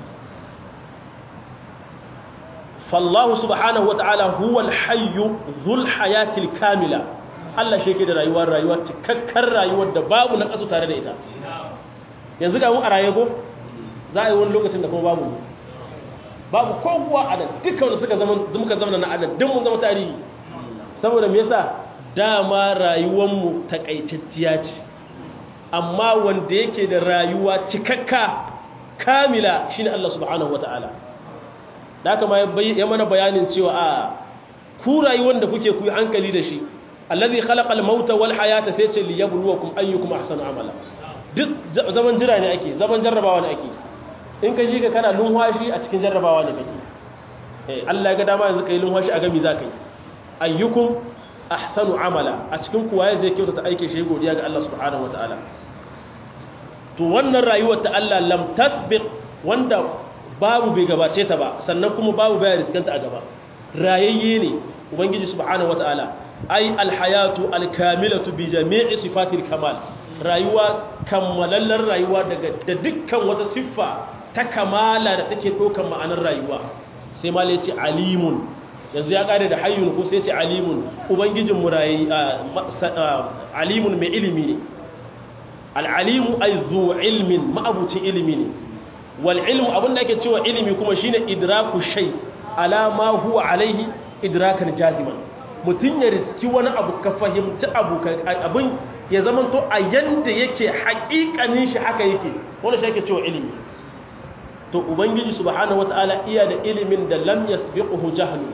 fallahu subhanahu wataala huwa alhayyu dhul hayatil kamila Allah shi yake da rayuwa cikakkar rayuwar da babu na kasu tare da ita yanzu ga mu a raye ko za a yi wani lokacin da kuma babu kowa a da dukkan suka zama na adam duk mun zama tarihi saboda me yasa dama rayuwarmu takaitacciya ce amma wanda yake da rayuwa cikakka kamila shine Allah subhanahu wataala da haka ma ya mana bayanin cewa a ku rayuwar da kuke ku yi hankali da shi allazi khalaqal mauta wal hayata sai ce liyabluwakum ayyukum ahsanu amala duk zaman jira ne ake zaman jarrabawa ne ake in ka ji ka kana lunwashi a cikin jarrabawa ne kake Allah ya ga dama yanzu kai lunwashi a gami zaka yi ayyukum ahsanu amala a cikin kuwa ya zai kyautata aike shi godiya ga Allah subhanahu wataala to wannan rayuwar ta Allah lam tasbiq wanda babu bai gabace ta ba sannan kuma babu bai riskanta a gaba rayayye ne ubangiji subhanahu wataala ai alhayatu alkamilatu bi jami'i sifatil kamal rayuwa kammalallar rayuwa da dukkan wata siffa ta kamala da take ɗaukar ma'anar rayuwa sai ma ya ce alimun yanzu ya ƙare da hayyun ko sai ce alimun ubangijin murayi alimun mai ilimi ne al'alimu ai zuwa ilmin ma'abucin ilimi ne wal ilmu abinda ake cewa ilimi kuma shine idraku shay alama huwa alaihi idrakan jaziman mutum ya riski wani abu ka fahimci abin ya zamanto a yanda yake haƙiƙanin shi haka yake wanda shi ake cewa ilimi to ubangiji subhanahu wataala iya da ilimin da lam yasbiquhu jahlu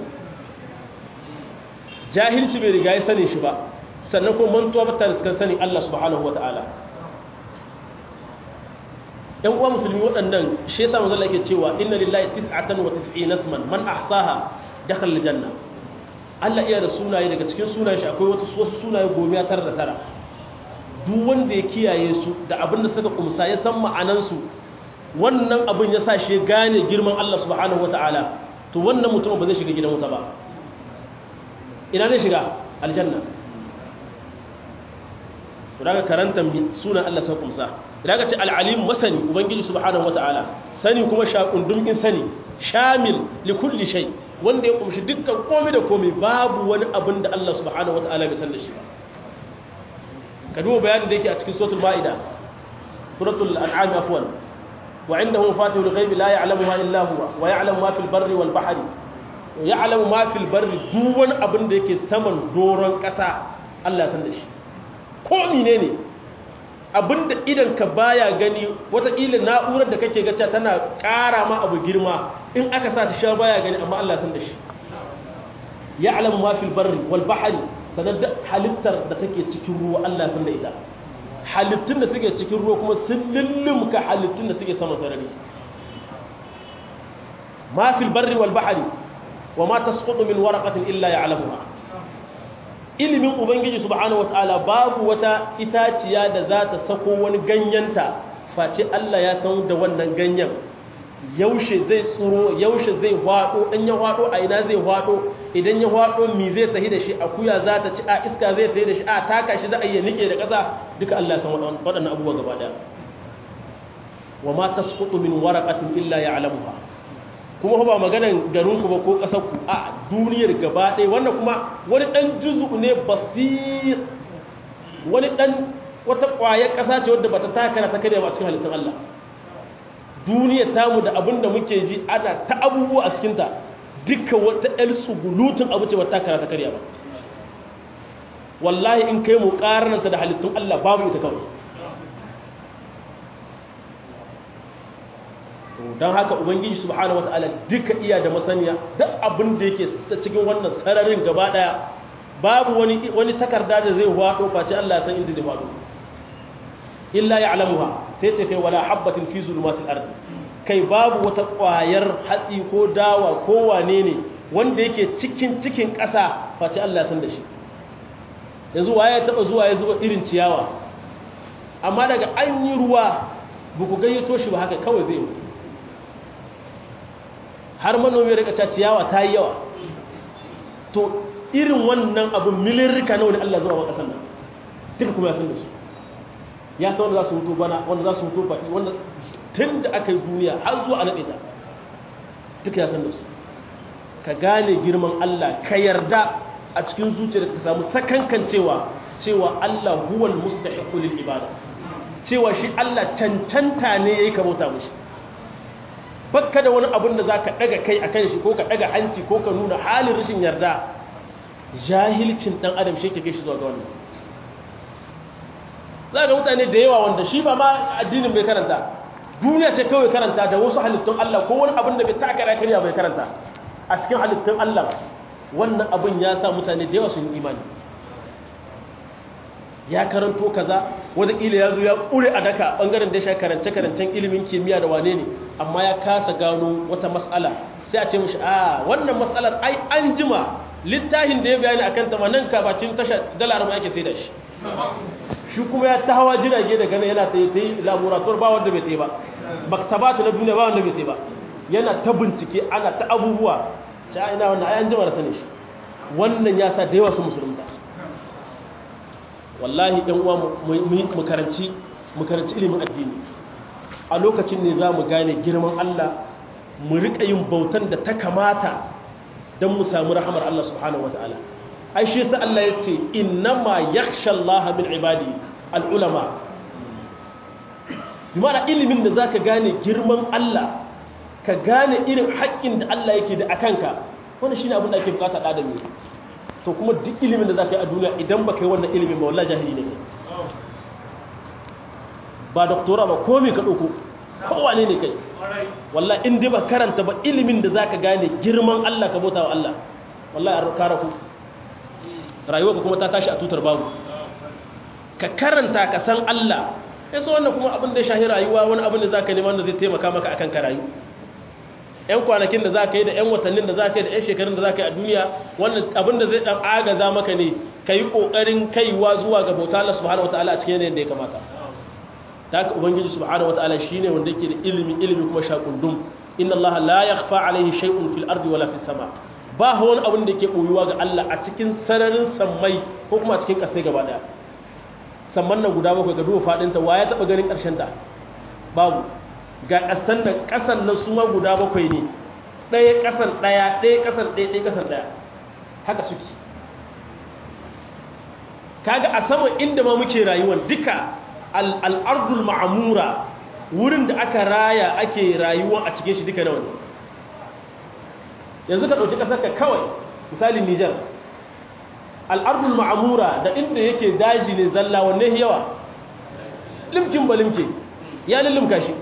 jahilci bai riga ya sani shi ba sannan kuma mantuwa ba ta riskan sani Allah subhanahu wataala ɗan uwa musulmi waɗannan shi yasa manzo Allah yake cewa inna lillahi 99 isman man ahsaha dakhala aljanna Allah iya da sunaye daga cikin sunayen shi akwai wasu sunaye 99 duk wanda ya kiyaye su da abin da suka kumsa ya san ma'anansu wannan abin ya sa shi gane girman Allah subhanahu wataala to wannan mutum ba zai shiga gidan wuta ba ina zai shiga aljanna to daga karanta sunan Allah sai kumsa daga ce al-alim masani ubangiji subhanahu wataala sani kuma shakundum in sani shamil li kulli shay wanda ya kumshi dukkan komai da komai babu wani abin da Allah subhanahu wataala bai san da shi ba ka duba bayanin da yake a cikin suratul maida suratul an'am afwan wa indahu mafatihul ghaibi la ya'lamuha illa huwa wa ya'lamu ma fil barri wal bahri wa ya'lamu ma fil barri duk wani abin da yake saman doron kasa Allah ya san da shi ko menene abinda idan ka baya gani wataƙila na'urar da kake gaca tana ƙara ma abu girma in aka sa ta sha baya gani amma Allah san da shi ya'lamu ma fil barri wal bahri sanan da halittar da take cikin ruwa Allah san da ita halittun da suke cikin ruwa kuma sun lullumka halittun da suke sama sarari ma fil barri wal bahri wa ma tasqutu min waraqatin illa ya'lamuha ilimin ubangiji subhanahu wataala babu wata itaciya da za ta sako wani ganyenta face Allah ya san da wannan ganyen yaushe zai tsuro yaushe zai hwado dan ya hwado a ina zai hwado idan ya hwado mi zai tahi da shi akuya za ta ci a iska zai tahi da shi a taka shi za a yi nike da ƙasa duka Allah ya san waɗannan abubuwa gaba daya wa ma tasqutu min waraqatin illa ya'lamuha kuma ba maganan garinku ba ko ƙasarku a duniyar gaba ɗaya wannan kuma wani ɗan juzu ne basir wani ɗan wata ƙwayar ƙasa ce wadda ba ta takara ta karya ba a cikin halittun Allah duniya tamu da abin da muke ji ana ta abubuwa a cikinta duka wata ɗan tsugulutun abu ce wata karata karya ba wallahi in kai mu ƙarananta da halittun Allah babu ita kawai don haka ubangiji subhanahu wata'ala duka iya da masaniya duk abin da yake cikin wannan sararin gaba ɗaya babu wani takarda da zai waɗo face Allah ya san inda zai waɗo illa ya'lamuha sai ce kai wala habbatin fi zulumatil ardi kai babu wata ƙwayar hatsi ko dawa ko wane ne wanda yake cikin ƙasa face Allah ya san da shi yanzu waye ya taba zuwa ya zuba irin ciyawa amma daga an yi ruwa ba ku gayyato shi ba haka kawai zai mutu har manomi rika cewa ciyawa ta yi yawa to irin wannan abin milirrika nawa ne Allah zuwa wa ƙasar nan duka kuma ya san da su ya san wanda za su hutu bana wanda za su hutu faɗi wanda tun da aka yi duniya har zuwa a naɗe ta duka ya san da su ka gane girman Allah ka yarda a cikin zuciyar ka samu sakankan cewa Allah huwal mustahiqu lil ibada cewa shi Allah cancanta ne yayi ka bauta mishi bakka da wani abin da zaka daga kai akan shi ko ka daga hanci ko ka nuna halin rashin yarda jahilcin dan adam shi yake kai shi zuwa ga wannan za ga mutane da yawa wanda shi ba ma addinin bai karanta duniya ce kawai karanta da wasu halittun Allah ko wani abin da bai taka da kariya bai karanta a cikin halittun Allah wannan abin ya sa mutane da yawa sun yi imani ya karanto kaza wataƙila ya zo ya ƙure a daka ɓangaren da ya sha karance-karancen ilimin kimiyya da wane ne amma ya kasa gano wata matsala sai a ce mashi a wannan matsalar ai an jima littafin da ya bayani a kanta ma nan kabacin tashar dalar ma ake sai da shi shi kuma ya ta hawa jirage da gane yana ta yi laborator ba wanda bai ta yi ba maktabatu na duniya ba wanda bai ta yi ba yana ta bincike ana ta abubuwa ta ina wannan ayan jima da sani shi wannan ya sa da yawa su musulunta wallahi ɗan uwa mu karanci ilimin addini a lokacin ne za mu gane girman Allah mu riƙa yin bautan da ta kamata don mu samu rahamar Allah subhanahu wataala ai shi yasa Allah ya ce innama yakhsha Allah min ibadi al-ulama bi ma'ana ilimin da zaka gane girman Allah ka gane irin haƙƙin da Allah yake da akanka wannan shine abin da ake bukata da adami to kuma duk ilimin da zaka yi a duniya idan baka yi wannan ilimin ba wallahi jahili ne kai ba doktora ba komai ka dauko kowane ne kai wallahi in dai ba karanta ba ilimin da zaka gane girman Allah ka bauta wa Allah wallahi ka rafu rayuwarka kuma ta tashi a tutar babu ka karanta ka san Allah yaso wannan kuma abin da ya shahi rayuwa wani abin da zaka nema wanda zai taimaka maka akan ka rayu ‘yan kwanakin da za ka yi da ‘yan watannin da za ka yi da ‘yan shekarun da za ka yi a duniya wannan abin da zai ɗan agaza maka ne ka yi ƙoƙarin kaiwa zuwa ga bauta Allah subhanahu wa ta'ala a cikin yanayin da ya kamata ta haka ubangiji subhanahu wa ta'ala shi ne wanda yake da ilimi kuma shakundum inna Allah la yakhfa alaihi shay'un fil ardi wala fis sama ba wani abin da yake ɓoyuwa ga Allah a cikin sararin sammai ko kuma a cikin ƙasai gaba ɗaya samman nan guda bakwai ga duba faɗinta wa ya taɓa ganin ƙarshen ta babu ga ƙasan da ƙasan nan su ma guda bakwai ne ɗaya ƙasan ɗaya ɗaya ƙasan ɗaya ɗaya ƙasan ɗaya haka suke kaga a sama inda ma muke rayuwar duka al'ardul ma'amura wurin da aka raya ake rayuwa a cikin shi duka na wani yanzu ka ɗauki ƙasar ka kawai misali Nijar al'ardul ma'amura da inda yake daji ne zalla wanne yawa limkin ba limke ya lullumka shi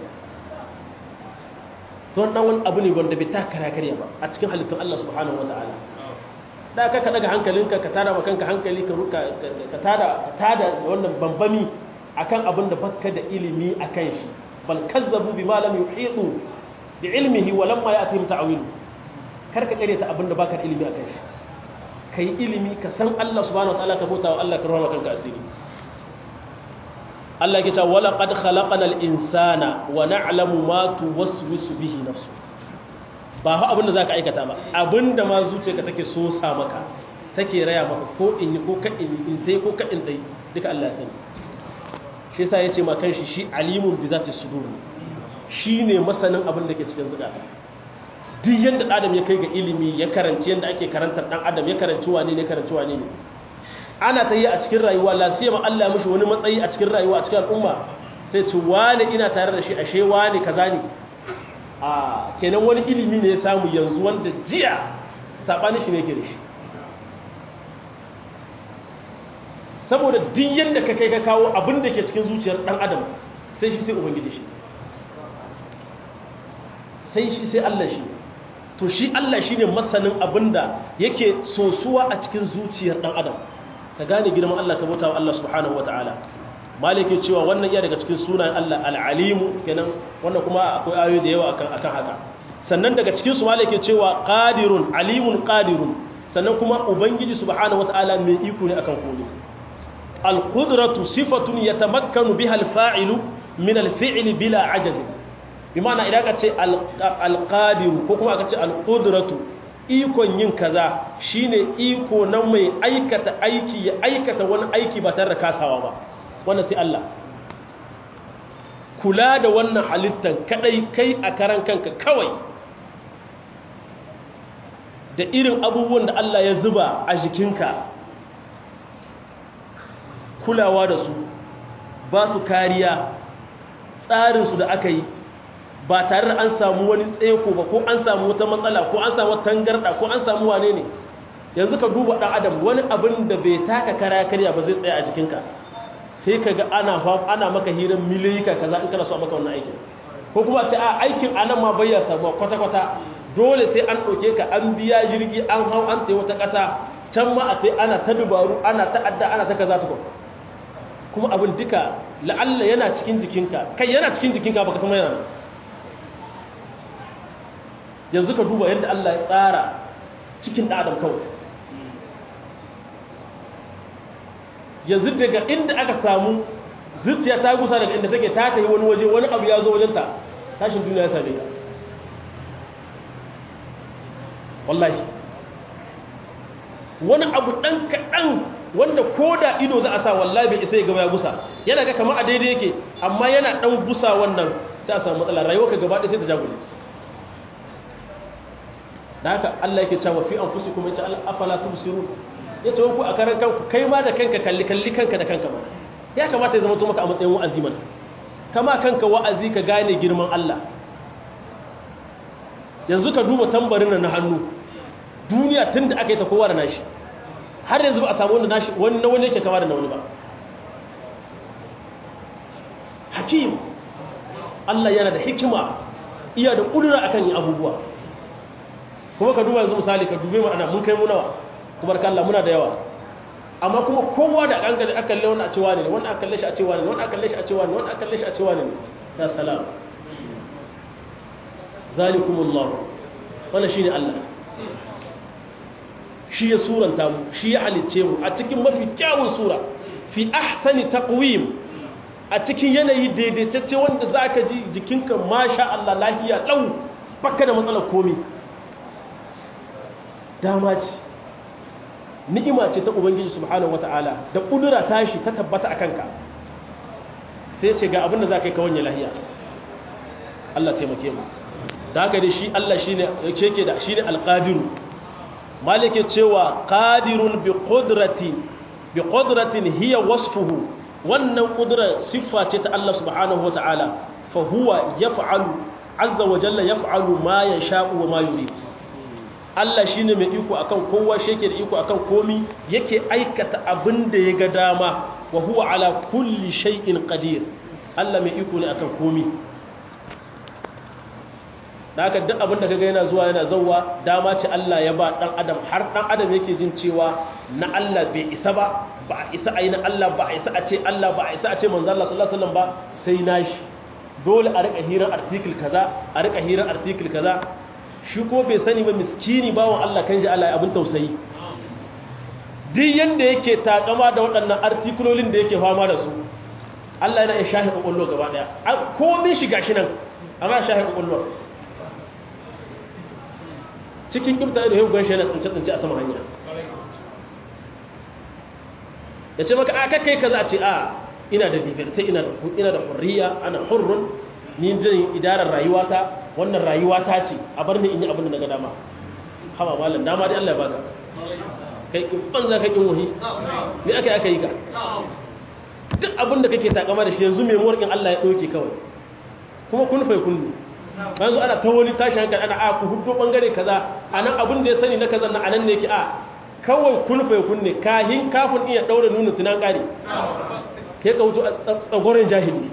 to dan wani abu ne wanda bai taka karya ba a cikin halittun Allah subhanahu wataala da ka daga hankalinka ka tada kanka hankali ka tada wannan bambami akan abin da baka da ilimi akan shi bal kazzabu bima lam yuhitu bi ilmihi wa lamma ya'tihim ta'wil karka kare ta abin da baka da ilimi akan shi kai ilimi ka san Allah subhanahu wataala ka bauta wa Allah ka rahama kanka asiri Allah ke cewa wala qad khalaqnal insana wa na'lamu ma tuwaswisu bihi nafsu ba ha abinda zaka aikata ba abinda ma zuciyarka take so sa maka take raya maka ko in yi ko ka in dai ko ka in dai duka Allah ya sani shi yasa yace ma kanshi shi alimun bi zati sudur shine masanin abin da ke cikin zuciya duk yanda adam ya kai ga ilimi ya karanci yanda ake karantar dan adam ya karanci wane ne ana ta yi a cikin rayuwa lasiyama Allah mishi wani matsayi a cikin rayuwa a cikin al'umma sai ce wani ina tare da shi ashe wani kaza ne a kenan wani ilimi ne ya samu yanzu wanda jiya saɓanin shi ne ke da shi saboda duk yadda ka kai ka kawo abin da ke cikin zuciyar ɗan adam sai shi sai ubangiji shi sai shi sai Allah shi to shi Allah shi ne masanin abin da yake sosuwa a cikin zuciyar ɗan adam ka gane girman Allah ka bauta wa Allah subhanahu wa ta'ala malike cewa wannan iya daga cikin sunayen Allah al'alimu kenan wannan kuma akwai ayoyi da yawa akan haka sannan daga cikin su malike cewa qadirun alimun qadirun sannan kuma ubangiji subhanahu wa ta'ala mai iko ne akan komai al-qudratu sifatun yatamakkanu biha al-fa'ilu min al-fi'li bila ajaz bi ma'ana idan ka ce al-qadiru ko kuma aka ce al-qudratu ikon yin kaza shine iko na mai aikata aiki ya aikata wani aiki ba tare da kasawa ba wannan sai Allah kula da wannan halittar kadai kai a karan kanka kawai da irin abubuwan da Allah ya zuba a jikinka kulawa da su ba su kariya tsarinsu da aka yi ba tare da an samu wani tseko ba ko an samu wata matsala ko an samu tangarda ko an samu wane ne yanzu ka duba ɗan adam wani abin da bai taka kara karya ba zai tsaya a jikinka sai ka ga ana maka hirar miliyoyika kaza in kana so a maka wannan aikin ko kuma ce a aikin anan ma bayya samuwa kwata-kwata dole sai an ɗauke ka an biya jirgi an hau an tsaye wata ƙasa can ma a tsaye ana ta dubaru ana ta adda ana ta kaza ta kuma abin duka la'alla yana cikin jikinka kai yana cikin jikinka baka san yana yanzu ka duba yadda Allah ya tsara cikin ɗan adam kawai yanzu daga inda aka samu zuciya ta gusa daga inda take ta tafi wani waje wani abu ya zo wajenta tashin duniya ya same ka wallahi wani abu ɗan kaɗan wanda ko da ido za a sa wallahi bai isa ya gaba ya gusa yana ga kama a daidai yake amma yana ɗan gusa wannan sai a samu matsala rayuwa ka gaba ɗaya sai ta jagule da haka Allah yake cewa fi anfusikum yace afala tubsirun yace ku a karan kanku kai ma da kanka kalli kanka da kanka ba ya kamata ya zama to maka a matsayin wa'azi man kama kanka wa'azi ka gane girman Allah yanzu ka duba tambarin na hannu duniya tunda aka yi ta kowa da nashi har yanzu ba a samu wanda nashi wani na wani yake kama da na wani ba hakim Allah yana da hikima iya da kudura akan yin abubuwa kuma ka duba yanzu misali ka dube mu ana mun kai mu nawa tubarkalla muna da yawa amma kuma kowa da an aka kalle wannan a cewa ne wannan aka kalle shi a cewa ne wannan aka kalle shi a cewa ne wannan aka kalle shi a cewa ne ya salam zalikumullah wannan shine Allah shi ya suranta mu shi ya halicce mu a cikin mafi kyawun sura fi ahsani taqwim a cikin yanayi daidaitacce wanda zaka ji jikinka masha Allah lafiya lau baka da matsalar komai dama ce ni'ima ce ta ubangiji subhanahu wata'ala da kudura tashi ta tabbata akan ka sai ce ga abin da zaka yi ka wanye lahiya Allah taimake mu da haka dai shi Allah shine yake da shine alqadiru malike cewa qadirun bi qudratin hiya wasfuhu wannan kudura siffa ce ta Allah subhanahu wata'ala fa huwa yaf'alu azza wa jalla yaf'alu ma yasha'u wa ma yurid Allah shi ne mai iko akan kowa shi yake da iko akan komi yake aikata abin da ya ga dama wa huwa ala kulli shay'in qadir Allah mai iko ne akan komi da haka duk abin da kaga yana zuwa yana zawwa dama ce Allah ya ba dan adam har dan adam yake jin cewa na Allah bai isa ba ba a isa ayi na Allah ba a isa a ce Allah ba a isa a ce manzo Allah sallallahu alaihi wasallam ba sai nashi dole a rika hirar article kaza a rika hirar article kaza shi ko bai sani ba miskini bawon Allah kan ji Allah abin tausayi duk yanda yake takama da waɗannan artikulolin da yake fama da su Allah yana iya shahi kokollo gaba daya komai shi gashi nan amma shahi kokollo cikin kimta da yau gashi yana tsince a sama hanya ya ce maka aka kai kaza a ce a ina da liberty ina da hurriya ana hurrun ni zan idarar rayuwata wannan rayuwata ce a bar ni in yi abin da daga dama hawa malam dama dai Allah ya baka kai ban za ka kin wahi me aka yi ka duk abin da kake takama da shi yanzu memoir din Allah ya doke kawai kuma kun fai kullu yanzu ana ta wani tashi hankali ana a ku hudu bangare kaza anan abin da ya sani na kaza na anan ne yake a kawai kun fa kunne kahin kafin iya daura nuna tunan kare ke ka wuto tsagoren jahili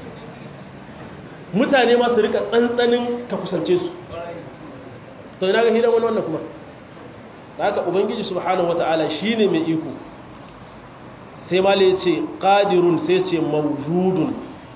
mutane ma su rika tsantsanin ka kusance su to ina ga hidan wannan kuma haka ubangiji subhanahu wataala shine mai iko sai mala yace qadirun sai ce mawjudun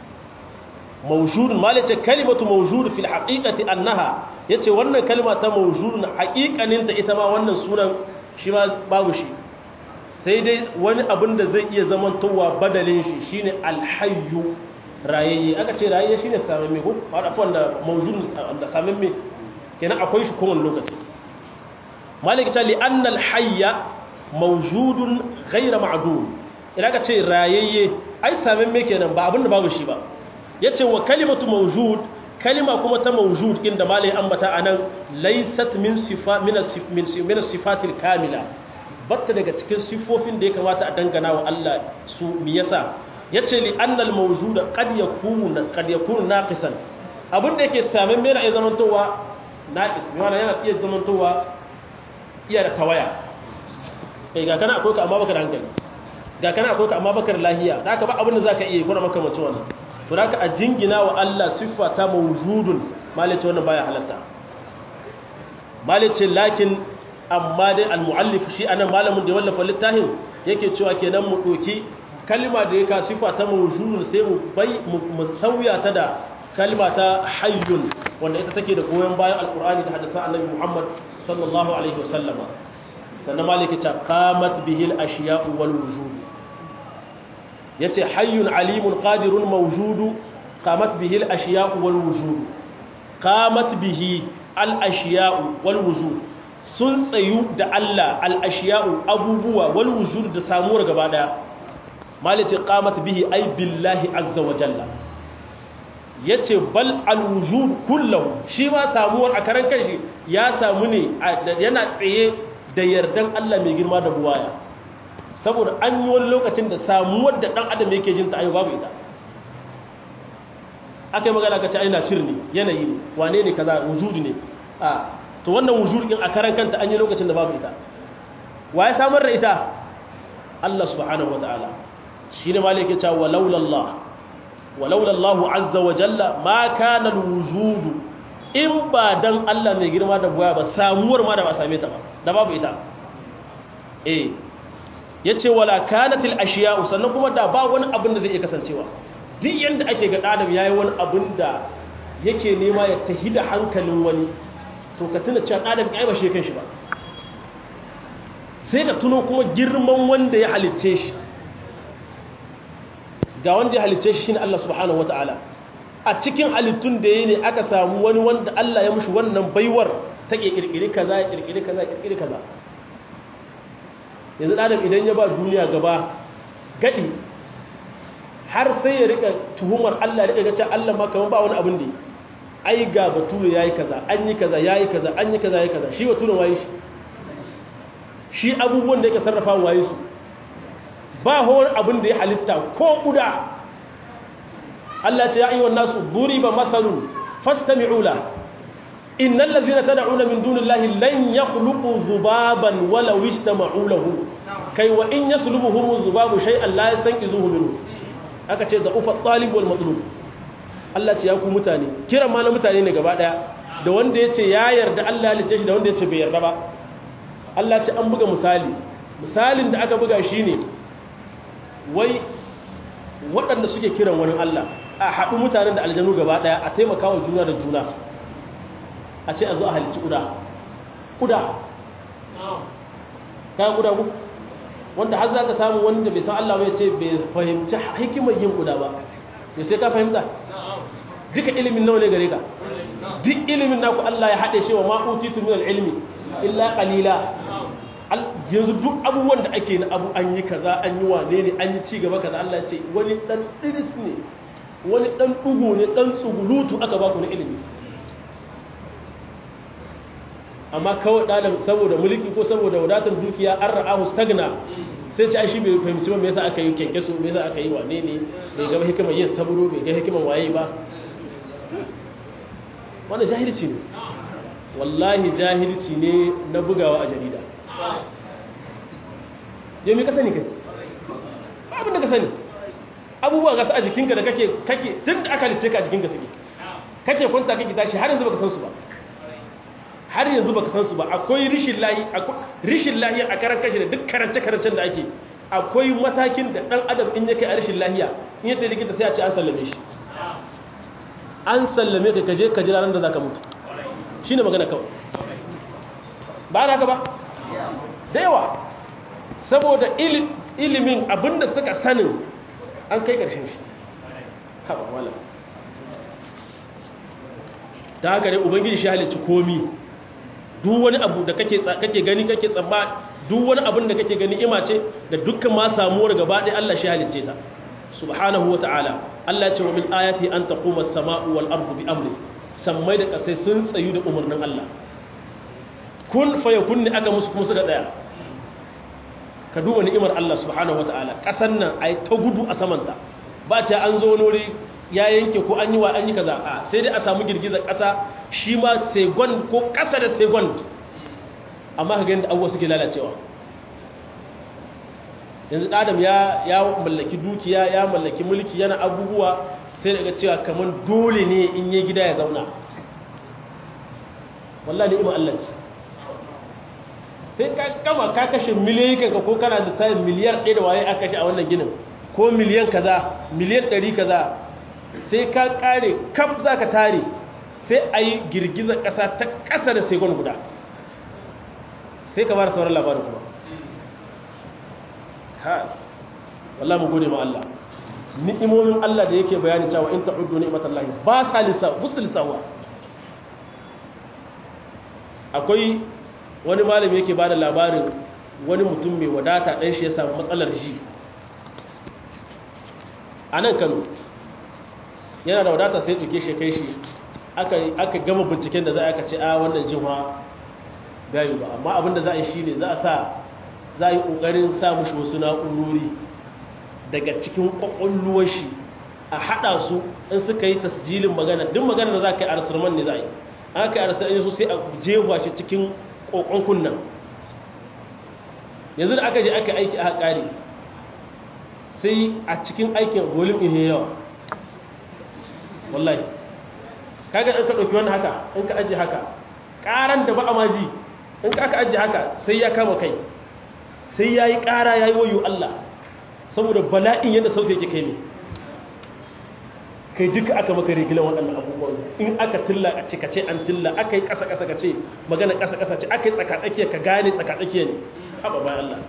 mala yace kalimatu mawjud fil haqiqati annaha yace wannan kalma ta mawjudun haqiqanin ta ita ma wannan sunan shi ma babu shi sai dai wani abin da zai iya zamantowa badalin shi shine alhayyu rayayye aka ce rayayye shine samamme ko ba da mawjudun da samamme kenan akwai shi kowane lokaci maliki ta li annal hayya mawjudun ghayra ma'dum idan ka ce rayayye ai samen me kenan ba abinda babu shi ba yace wa kalimatu mawjud kalima kuma ta mawjud inda malai ambata anan laysat min sifa min sifatil kamila batta daga cikin sifofin da ya kamata a dangana wa Allah su me yasa yace li annal mawjud qad yakunu naqisan abinda yake samen me na zamantowa naqis yana iya zamantowa iya da tawaya ga kana akwai ka amma baka da hankali ga kana akwai ka amma baka da lahiya da haka ba abin da zaka iya kuna makamacin wannan to da haka a jingina wa Allah siffa ta mawjudun malace wannan baya halatta malace lakin amma dai almuallif shi anan malamin da wallafa littafin yake cewa kenan mu doki kalma da yake siffa ta mawjudun sai mu sauya ta da kalma ta hayyun wanda ita take da goyon bayan alqur'ani da hadisan annabi Muhammad sallallahu alaihi wasallama sannan maliki ta qamat bihi al-ashya'u wal wujud yace hayyun alimun qadirun mawjudu qamat bihi al-ashya'u wal wujud qamat bihi al-ashya'u wal wujud sun tsayu da Allah al-ashya'u abubuwa wal wujud da samuwar gaba daya maliki qamat bihi ay billahi azza wa jalla yace bal al-wujud kullahu shi ma samuwar a karan kanshi ya samu ne yana tsaye da yardan Allah mai girma da buwaya saboda an yi wani lokacin da samuwar da dan adam yake jin ta ayo babu ita akai magana kace ai na ne yanayi ne wane ne kaza wujudi ne a to wannan wujud din a karan kanta an yi lokacin da babu ita waye samar da ita Allah subhanahu wataala shine malike cewa walaula Allah azza wa jalla ma kana al-wujud in ba dan Allah mai girma da buya ba samuwar ma da ba same ta ba da babu ita yace wala kanatil ashiya sannan kuma da ba wani abin da zai iya kasancewa duk yanda ake ga adam yayi wani abin da yake nema ya tahida hankalin wani to ka tuna cewa adam kai ba shi kanshi ba sai ka tuno kuma girman wanda ya halicce shi ga wanda ya halicce shi shine Allah subhanahu wataala a cikin halittun da yayi ne aka samu wani wanda Allah ya mushi wannan baiwar ta kirkire kaza kirkire kaza yanzu adam idan ya ba duniya gaba gadi har sai ya rika tuhumar Allah ya rika cewa Allah ma kaman ba wani abin da ai ga bature yayi kaza an yi kaza yayi kaza an yi kaza yayi kaza shi bature waye shi abubuwan da yake sarrafa waye su ba hawar abin da ya halitta ko kuda Allah ce ya ayyuhan nasu duriba mathalun fastami'u la innal ladhina tad'una min dunillahi lan yakhluqu dhubaban walau istama'u lahu kai wa in yaslubuhum dhubabu shay'an la yastanqizuhu minhu aka ce da ufa talib wal matlub Allah ce ya ku mutane kiran ma na mutane ne gaba daya da wanda yace ya yarda Allah ya lice shi da wanda yace bai yarda ba Allah ce an buga misalin da aka buga shine wai waɗanda suke kiran wani Allah a haɗu mutanen da aljanu gaba ɗaya a taimaka wa juna da juna a ce a zo a halicci ƙuda kayan ƙuda ku wanda har za ka samu wanda bai san Allah bai ce bai fahimci hikimar yin ƙuda ba to sai ka fahimta duka ilimin nawa ne gare ka duk ilimin naku Allah ya haɗe shi wa ma'utitu min al-ilmi illa qalila yanzu duk abubuwan da ake na abu an yi kaza an yi wane ne an yi cigaba kaza Allah ce wani dan diris ne wani dan dugu ne dan tsugulutu aka ba ku na ilimi amma kawai ɗalib saboda mulki ko saboda wadatar dukiya an ra'ahu stagna sai ce shi bai fahimci ba me yasa aka yi kenkeso me yasa aka yi wane ne bai ga hikimar yin saburo bai ga hikimar waye ba wannan jahilci ne wallahi jahilci ne na bugawa a jarida yau me ka sani kai abin da ka sani abubuwa ga su a jikinka da kake tun da aka halice ka a jikinka suke kake kwanta kake tashi har yanzu baka san su ba har yanzu baka san su ba akwai rishin lahiya a karan kashi da duk karance-karancen da ake akwai matakin da dan adam in yake a rishin lahiya in yake likita sai a ce an sallame shi an sallame ka kaje ka jira ran da zaka mutu shine magana kawai ba haka ba da yawa saboda ilimin abinda suka sanin an kai karshen shi haba wala ta haka ne ubangiji shi halicci komi duk wani abu da kake gani kake tsamma duk wani abin da kake gani ima ce da dukkan ma samuwar gaba ɗaya Allah shi halicce ta subhanahu wata'ala Allah ya ce wa min ayati an taquma as-sama'u wal ardu bi amri sammai da kasai sun tsayu da umarnin Allah kun fa yakun ne aka musu kuma suka tsaya ka duba ni'imar Allah subhanahu wata'ala kasan nan ai ta gudu a samanta ba ce an zo wani ya yanke ko an yi wa an yi kaza a sai dai a samu girgizar ƙasa shi ma segon ko ƙasa da segon amma ka gani da abuwa suke lalacewa yanzu adam ya mallaki dukiya ya mallaki mulki yana abubuwa sai daga cewa kamar dole ne in yi gida ya zauna wallahi ni'imar Allah ce sai ka kama ka kashe miliyan ka ko kana da tayin miliyar 1 da waye aka kashe a wannan ginin ko miliyan kaza miliyan 100 kaza sai ka kare kaf za ka tare sai a yi girgizar ƙasa ta ƙasa da segon guda sai ka bada sauran labarin kuma ha wallah mu gode ma Allah ni'imomin Allah da yake bayani cewa in ta'uddu ni'matallahi ba sa lissawa akwai wani malami yake bada labarin wani mutum mai wadata ɗan shi ya samu matsalar ji a nan Kano yana da wadata sai ɗauke shi kai shi aka gama binciken da za a ce a wannan jinwa gayu ba amma abinda za a yi shi ne za a yi ƙoƙarin sa mushi wasu na'urori daga cikin ƙwaƙwalluwar shi a haɗa su in suka yi tasjilin magana duk magana da za ka yi arasirman ne za a yi aka yi arasirman su sai a jefa shi cikin ƙoƙon kunnan yanzu da aka je aka aiki a haƙari sai a cikin aikin volume in yawa wallahi kaga in ka dauki wannan haka in ka aje haka karan da ba a maji in ka aka aje haka sai ya kama kai sai yayi kara yayi wayo Allah saboda bala'in yadda sauti yake kai ne kai duka aka maka rigilan waɗannan abubuwan in aka tilla a cika ce an tilla aka yi ƙasa ƙasa ka ce magana ƙasa ƙasa ce aka yi tsakatsakiya ka gane tsakatsakiya ne haɓa bayan Allah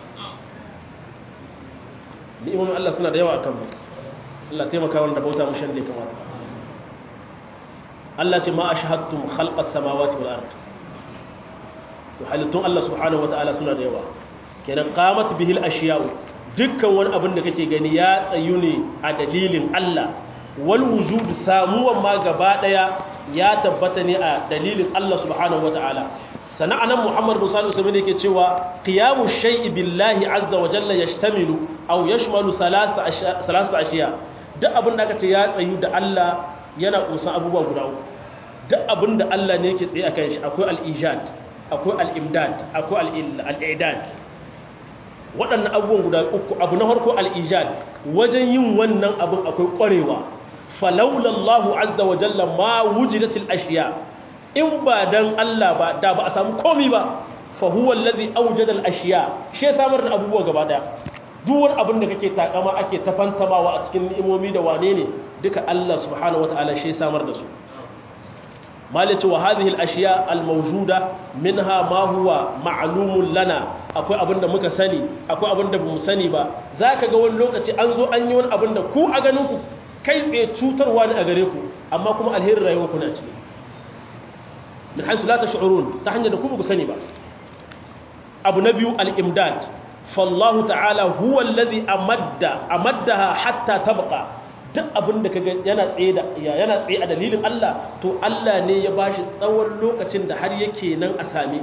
ni'imomin Allah suna da yawa a kanmu Allah taimaka wanda bauta mu shan da ya kamata Allah ce ma ashhadtum khalqas samawati wal ard to halittun Allah subhanahu wataala suna da yawa kenan qamat bihil ashiya'u dukkan wani abin da kake gani ya tsayu ne a dalilin Allah wal wujud samuwan ma gaba daya ya tabbata ne a dalilin Allah subhanahu wataala sana'anan Muhammad bin Salih Usman yake cewa qiyamu shay'i billahi azza wa jalla yashtamilu aw yashmalu salasa ashiya duk abin da aka ce ya tsayu da Allah yana kusan abubuwa guda uku duk abin da Allah ne yake tsaye akan shi akwai al-ijad akwai al-imdad akwai al-i'dad waɗannan abubuwan guda uku abu na farko al-ijad wajen yin wannan abin akwai ƙwarewa falawla Allahu azza wa jalla ma wujidatil ashiya in ba dan Allah ba da ba a samu komai ba fa huwa allazi awjada al-ashiya shi samar da abubuwa gaba daya duk wani abin da kake takama ake tafantamawa a cikin ni'imomi da wane ne duka Allah subhanahu wataala shi samar da su malice wa hadhihi al-ashiya al-mawjuda minha ma huwa ma'lumun lana akwai abin da muka sani akwai abin da bamu sani ba zaka ga wani lokaci an zo an yi wani abin da ku a ganin ku kai tsaye cutarwa ne a gare ku amma kuma alherin rayuwar ku na ciki min haisu la tash'urun ta hanyar da ku ba ku sani ba abu na biyu al-imdad fallahu ta'ala huwa alladhi amaddaha hatta tabqa duk abin da kaga yana tsaye a dalilin Allah to Allah ne ya bashi tsawon lokacin da har yake nan a same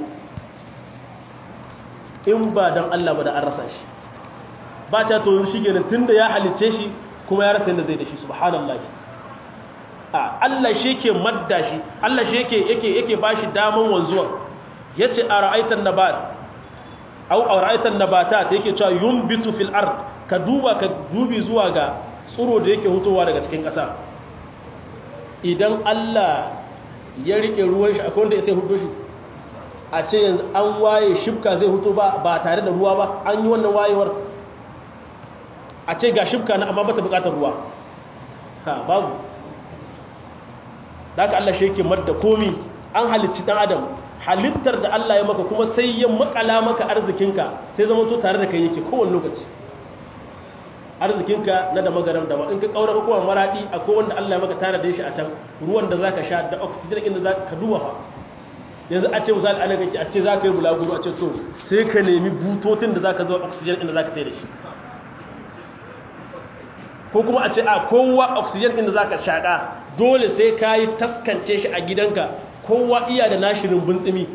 in ba dan Allah ba da an rasa shi ba ta to shi kenan tunda ya halice shi kuma ya rasa yadda zai da shi subhanallahi Allah shi yake madda shi Allah shi yake bashi daman wanzuwa yace ara'aitan nabat aw ara'aitan nabatat yake cewa yumbitu fil ard ka dubi zuwa ga tsiro da yake hutowa daga cikin ƙasa idan Allah ya rike ruwan shi akwai wanda sai hudo shi a ce yanzu an waye shibka zai huto ba tare da ruwa ba an yi wannan wayewar a ce ga shibka na amma bata bukatar ruwa babu da haka Allah shi yake madda komi an halicci dan adam halittar da Allah ya maka kuma sai ya makala maka arzikinka sai zama to tare da kai yake kowane lokaci arzikinka na da magaram da in ka kaura kuma maradi akwai wanda Allah ya maka tare da shi a can ruwan da zaka sha da oxygen inda zaka duba fa yanzu a ce misali ana kake a ce zaka yi bulaguro a ce to sai ka nemi butotin da zaka zo oxygen inda zaka tai da shi ko kuma a ce a kowa oxygen inda zaka shaka dole sai ka yi taskance shi a gidanka kowa iya da nashi rumbun tsimi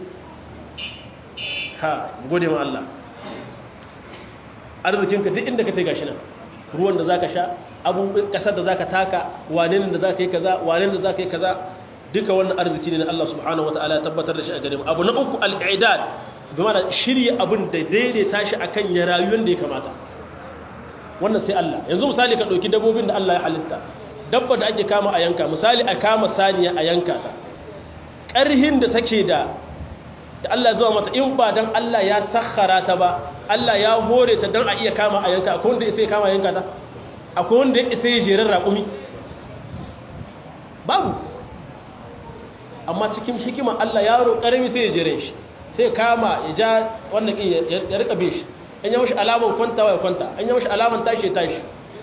gode ma Allah arzikinka duk inda ka tai gashi nan ruwan da zaka sha abubuwan kasar da zaka taka wane ne da zaka yi kaza wane ne da zaka yi kaza duka wannan arziki ne na Allah subhanahu wataala ya tabbatar da shi a gare mu abu na uku al-i'dad bi ma'ana shirye abin da daidaita shi akan ya rayuwar da ya kamata wannan sai Allah yanzu misali ka dauki dabbobin da Allah ya halitta dabba da ake kama a yanka misali a kama saniya a yanka ta ƙarhin da take da Allah zuwa mata in ba dan Allah ya sakhara ta ba Allah ya hore ta dan a iya kama a yanka akwai wanda ya sai kama yanka ta akwai wanda ya sai jerar raƙumi babu amma cikin hikima Allah yaro ƙarami sai ya jere shi sai kama ya ja wannan ya rika be shi an yi mashi alaman kwantawa ya kwanta an yi mashi alaman tashi ya tashi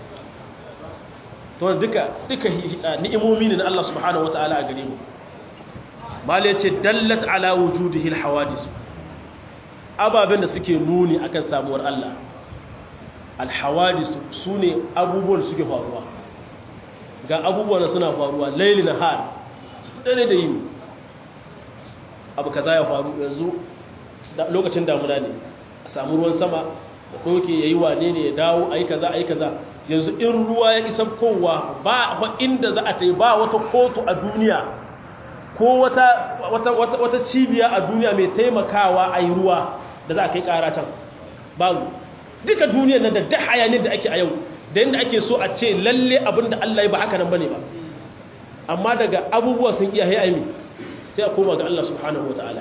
to duka ni'imomi ne na Allah subhanahu wataala a gare mu mala yace dallat ala wujudihi alhawadis ababen da suke nuni akan samuwar Allah alhawadis sune abubuwan suke faruwa ga abubuwan suna faruwa layli nahar dare da yini abu kaza ya faru yanzu lokacin damuna ne a samu ruwan sama da doke yayi wane ne ya dawo ayi kaza yanzu in ruwa ya isa kowa ba inda za a ta yi ba wata kotu a duniya ko wata cibiya a duniya mai taimakawa a yi ruwa da za a kai kara can babu duka duniyar nan da da hayanin da ake a yau da yadda ake so a ce lalle abin da Allah ya ba haka nan bane ba amma daga abubuwa sun iya hayayi sai a koma ga Allah subhanahu wataala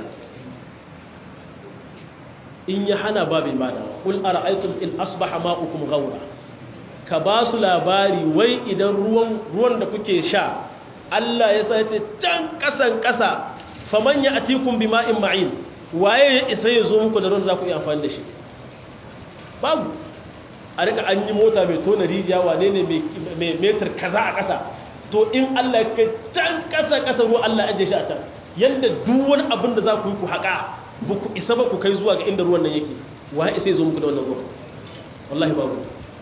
in ya hana babin badawa qul ara'aytum in asbaha ma'ukum ghawra ka ba su labari wai idan ruwan da kuke sha Allah ya sa ta can kasan kasa faman ya atikum bima'in ma'in waye ya isa ya zo muku da ruwan za ku yi amfani da shi babu a rika an yi mota mai tona rijiya wane ne mai metar kaza a kasa to in Allah ya kai can kasa ruwa Allah ya ajiye shi a can yanda duk wani abin da za ku yi ku haƙa ba ku isa ba ku kai zuwa ga inda ruwan nan yake waye isa ya zo muku da wannan ruwan wallahi babu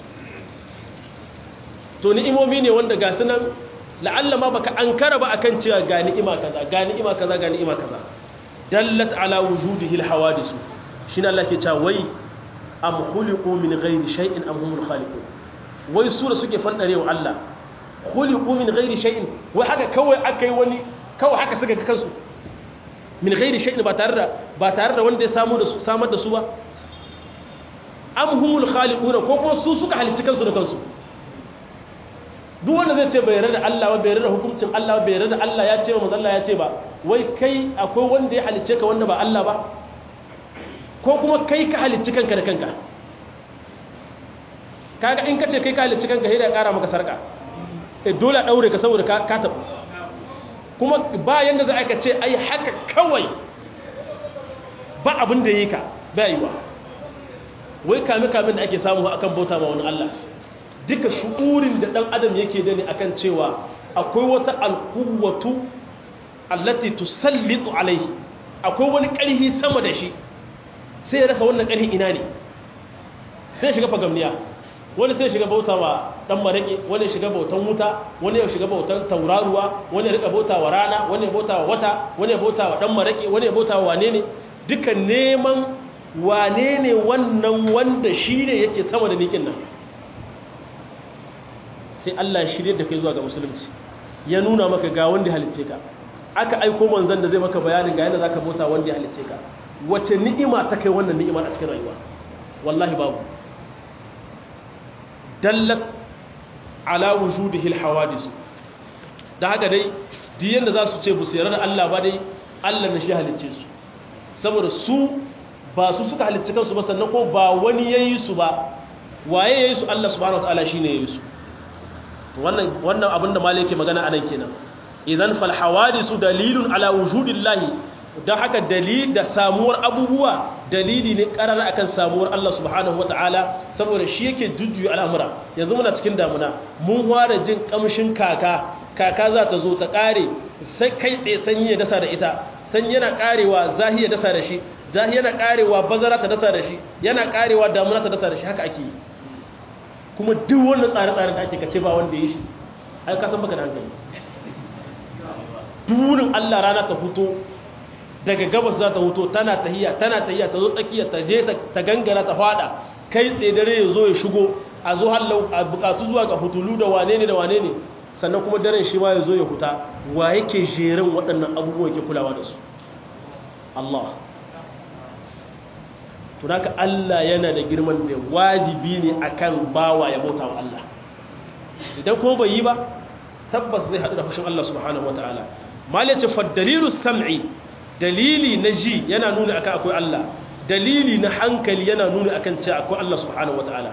to ni'imomi ne wanda ga sunan la'alla ma baka ankara ba akan cewa ga ni'ima kaza dallat ala wujudihi alhawadis shine Allah ke cewa wai am khuliqu min ghairi shay'in am humul khaliqun wai su da suke fandarewa Allah khuliqu min ghairi shay'in wai haka kawai akai wani kawai haka suka ga kansu min ghairi shay'in ba tare da wanda ya samar da su ba am humul khaliquna ko kuma su suka halicci kansu da kansu duk wanda zai ce bai yarda da Allah ba bai yarda da hukuncin Allah ba bai yarda da Allah ya ce ba manzo Allah ya ce ba wai kai akwai wanda ya halicce ka wanda ba Allah ba ko kuma kai ka halicci kanka da kanka kaga in kace kai ka halicci kanka sai da ƙara maka sarka dole a daure ka saboda ka tabu kuma ba yanda za ka ce ai haka kawai ba abin da yi ka ba yiwa wai kame da ake samu akan bauta ma wani Allah duka shu'urin da dan adam yake da ne akan cewa akwai wata alquwwatu allati tusallitu alaihi akwai wani ƙarfi sama da shi sai ya rasa wannan ƙarfi ina ne sai shiga fagamniya wani sai shiga bautawa dan maraki wani shiga bautan wuta wani ya shiga bautan tauraruwa wani ya rika bautawa rana wani ya bautawa wata wani ya bautawa dan maraki wani ya bautawa wane ne duka neman wane ne wannan wanda shi ne yake sama da nikin nan sai Allah ya shirye da kai zuwa ga musulunci ya nuna maka ga wanda ya halicce ka aka aiko manzon da zai maka bayanin ga yadda zaka bauta wanda ya halicce ka wace ni'ima ta kai wannan ni'ima a cikin rayuwa wallahi babu dallat ala wujudihi alhawadis da haka dai diyan da za su ce bu sayar da Allah ba dai Allah ne shi halicce su saboda su ba su suka halicci kansu ba sannan ko ba wani yayi su ba waye yayi su Allah subhanahu wataala shine yayi su wannan abinda malai yake magana anan kenan idan fal hawadisu dalilun ala wujudillahi dan haka dalili da samuwar abubuwa dalili ne karar akan samuwar Allah subhanahu wataala saboda shi yake jujjuya al'amura yanzu muna cikin damuna mun fara jin kamshin kaka za ta zo ta kare sai kai tsaye sanyi ya dasa da ita sanyi yana karewa zahi ya dasa da shi zahi yana karewa bazara ta dasa da shi yana karewa damuna ta dasa da shi haka ake yi kuma duk wannan tsare-tsaren da ake kace ba wanda ya shi ai ka san baka da hankali durin Allah rana ta fito daga gabas za ta fito tana tahiya ta zo tsakiya ta je ta gangara ta fada kai tsaye dare ya zo ya shigo a zo hallau a bukatu zuwa ga hutulu da wane ne sannan kuma daren shi ma ya zo ya huta wa yake jerin waɗannan abubuwa ke kulawa da su Allah tunaka Allah yana da girman da wajibi ne akan bawa ya bauta wa Allah idan kuma bai yi ba tabbas zai haɗu da fushin Allah subhanahu wataala malace fa dalilu sam'i dalili na ji yana nuna akan akwai Allah dalili na hankali yana nuna akan cewa akwai Allah subhanahu wataala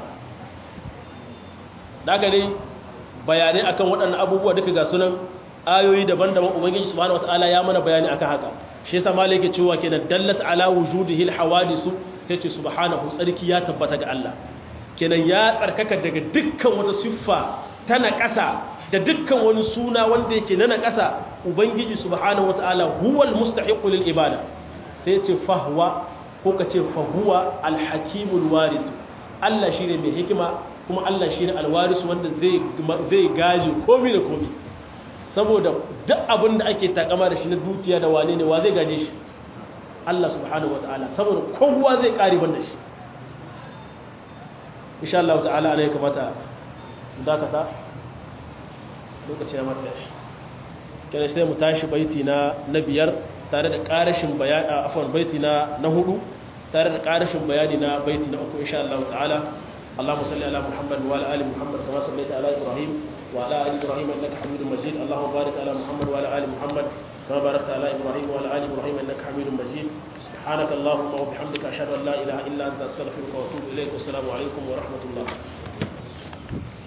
daga ne bayanai akan waɗannan abubuwa duka ga sunan ayoyi daban-daban ubangiji subhanahu wataala ya mana bayani akan haka shi yasa malai yake cewa kenan dallat ala wujudihi alhawadisu sai ce subhanahu tsarki ya tabbata ga Allah kenan ya tsarkaka daga dukkan wata siffa ta naƙasa da dukkan wani suna wanda yake na naƙasa ubangiji subhanahu wataala huwal mustahiqu lil ibada sai ce fahwa ko kace fahuwa alhakimul waris Allah shine mai hikima kuma Allah shine alwaris wanda zai gaji komai da komai saboda duk abin da ake takama da shi na dukiya da wane ne wa zai gaje shi Allah subhanahu wataala saboda kowa zai kare banda shi insha Allah ta'ala ana kamata dakata lokaci ya mata shi kenan sai mu tashi baiti na biyar tare da karashin bayani afwan baiti na hudu tare da karashin bayani na baiti na uku insha Allah ta'ala اللهم صل على محمد وعلى ال محمد كما صليت على ابراهيم وعلى ال ابراهيم انك حميد مجيد اللهم بارك على محمد وعلى ال محمد كما باركت على ابراهيم وعلى ال ابراهيم انك حميد مجيد سبحانك اللهم وبحمدك اشهد ان لا اله الا انت استغفرك واتوب اليك والسلام عليكم ورحمه الله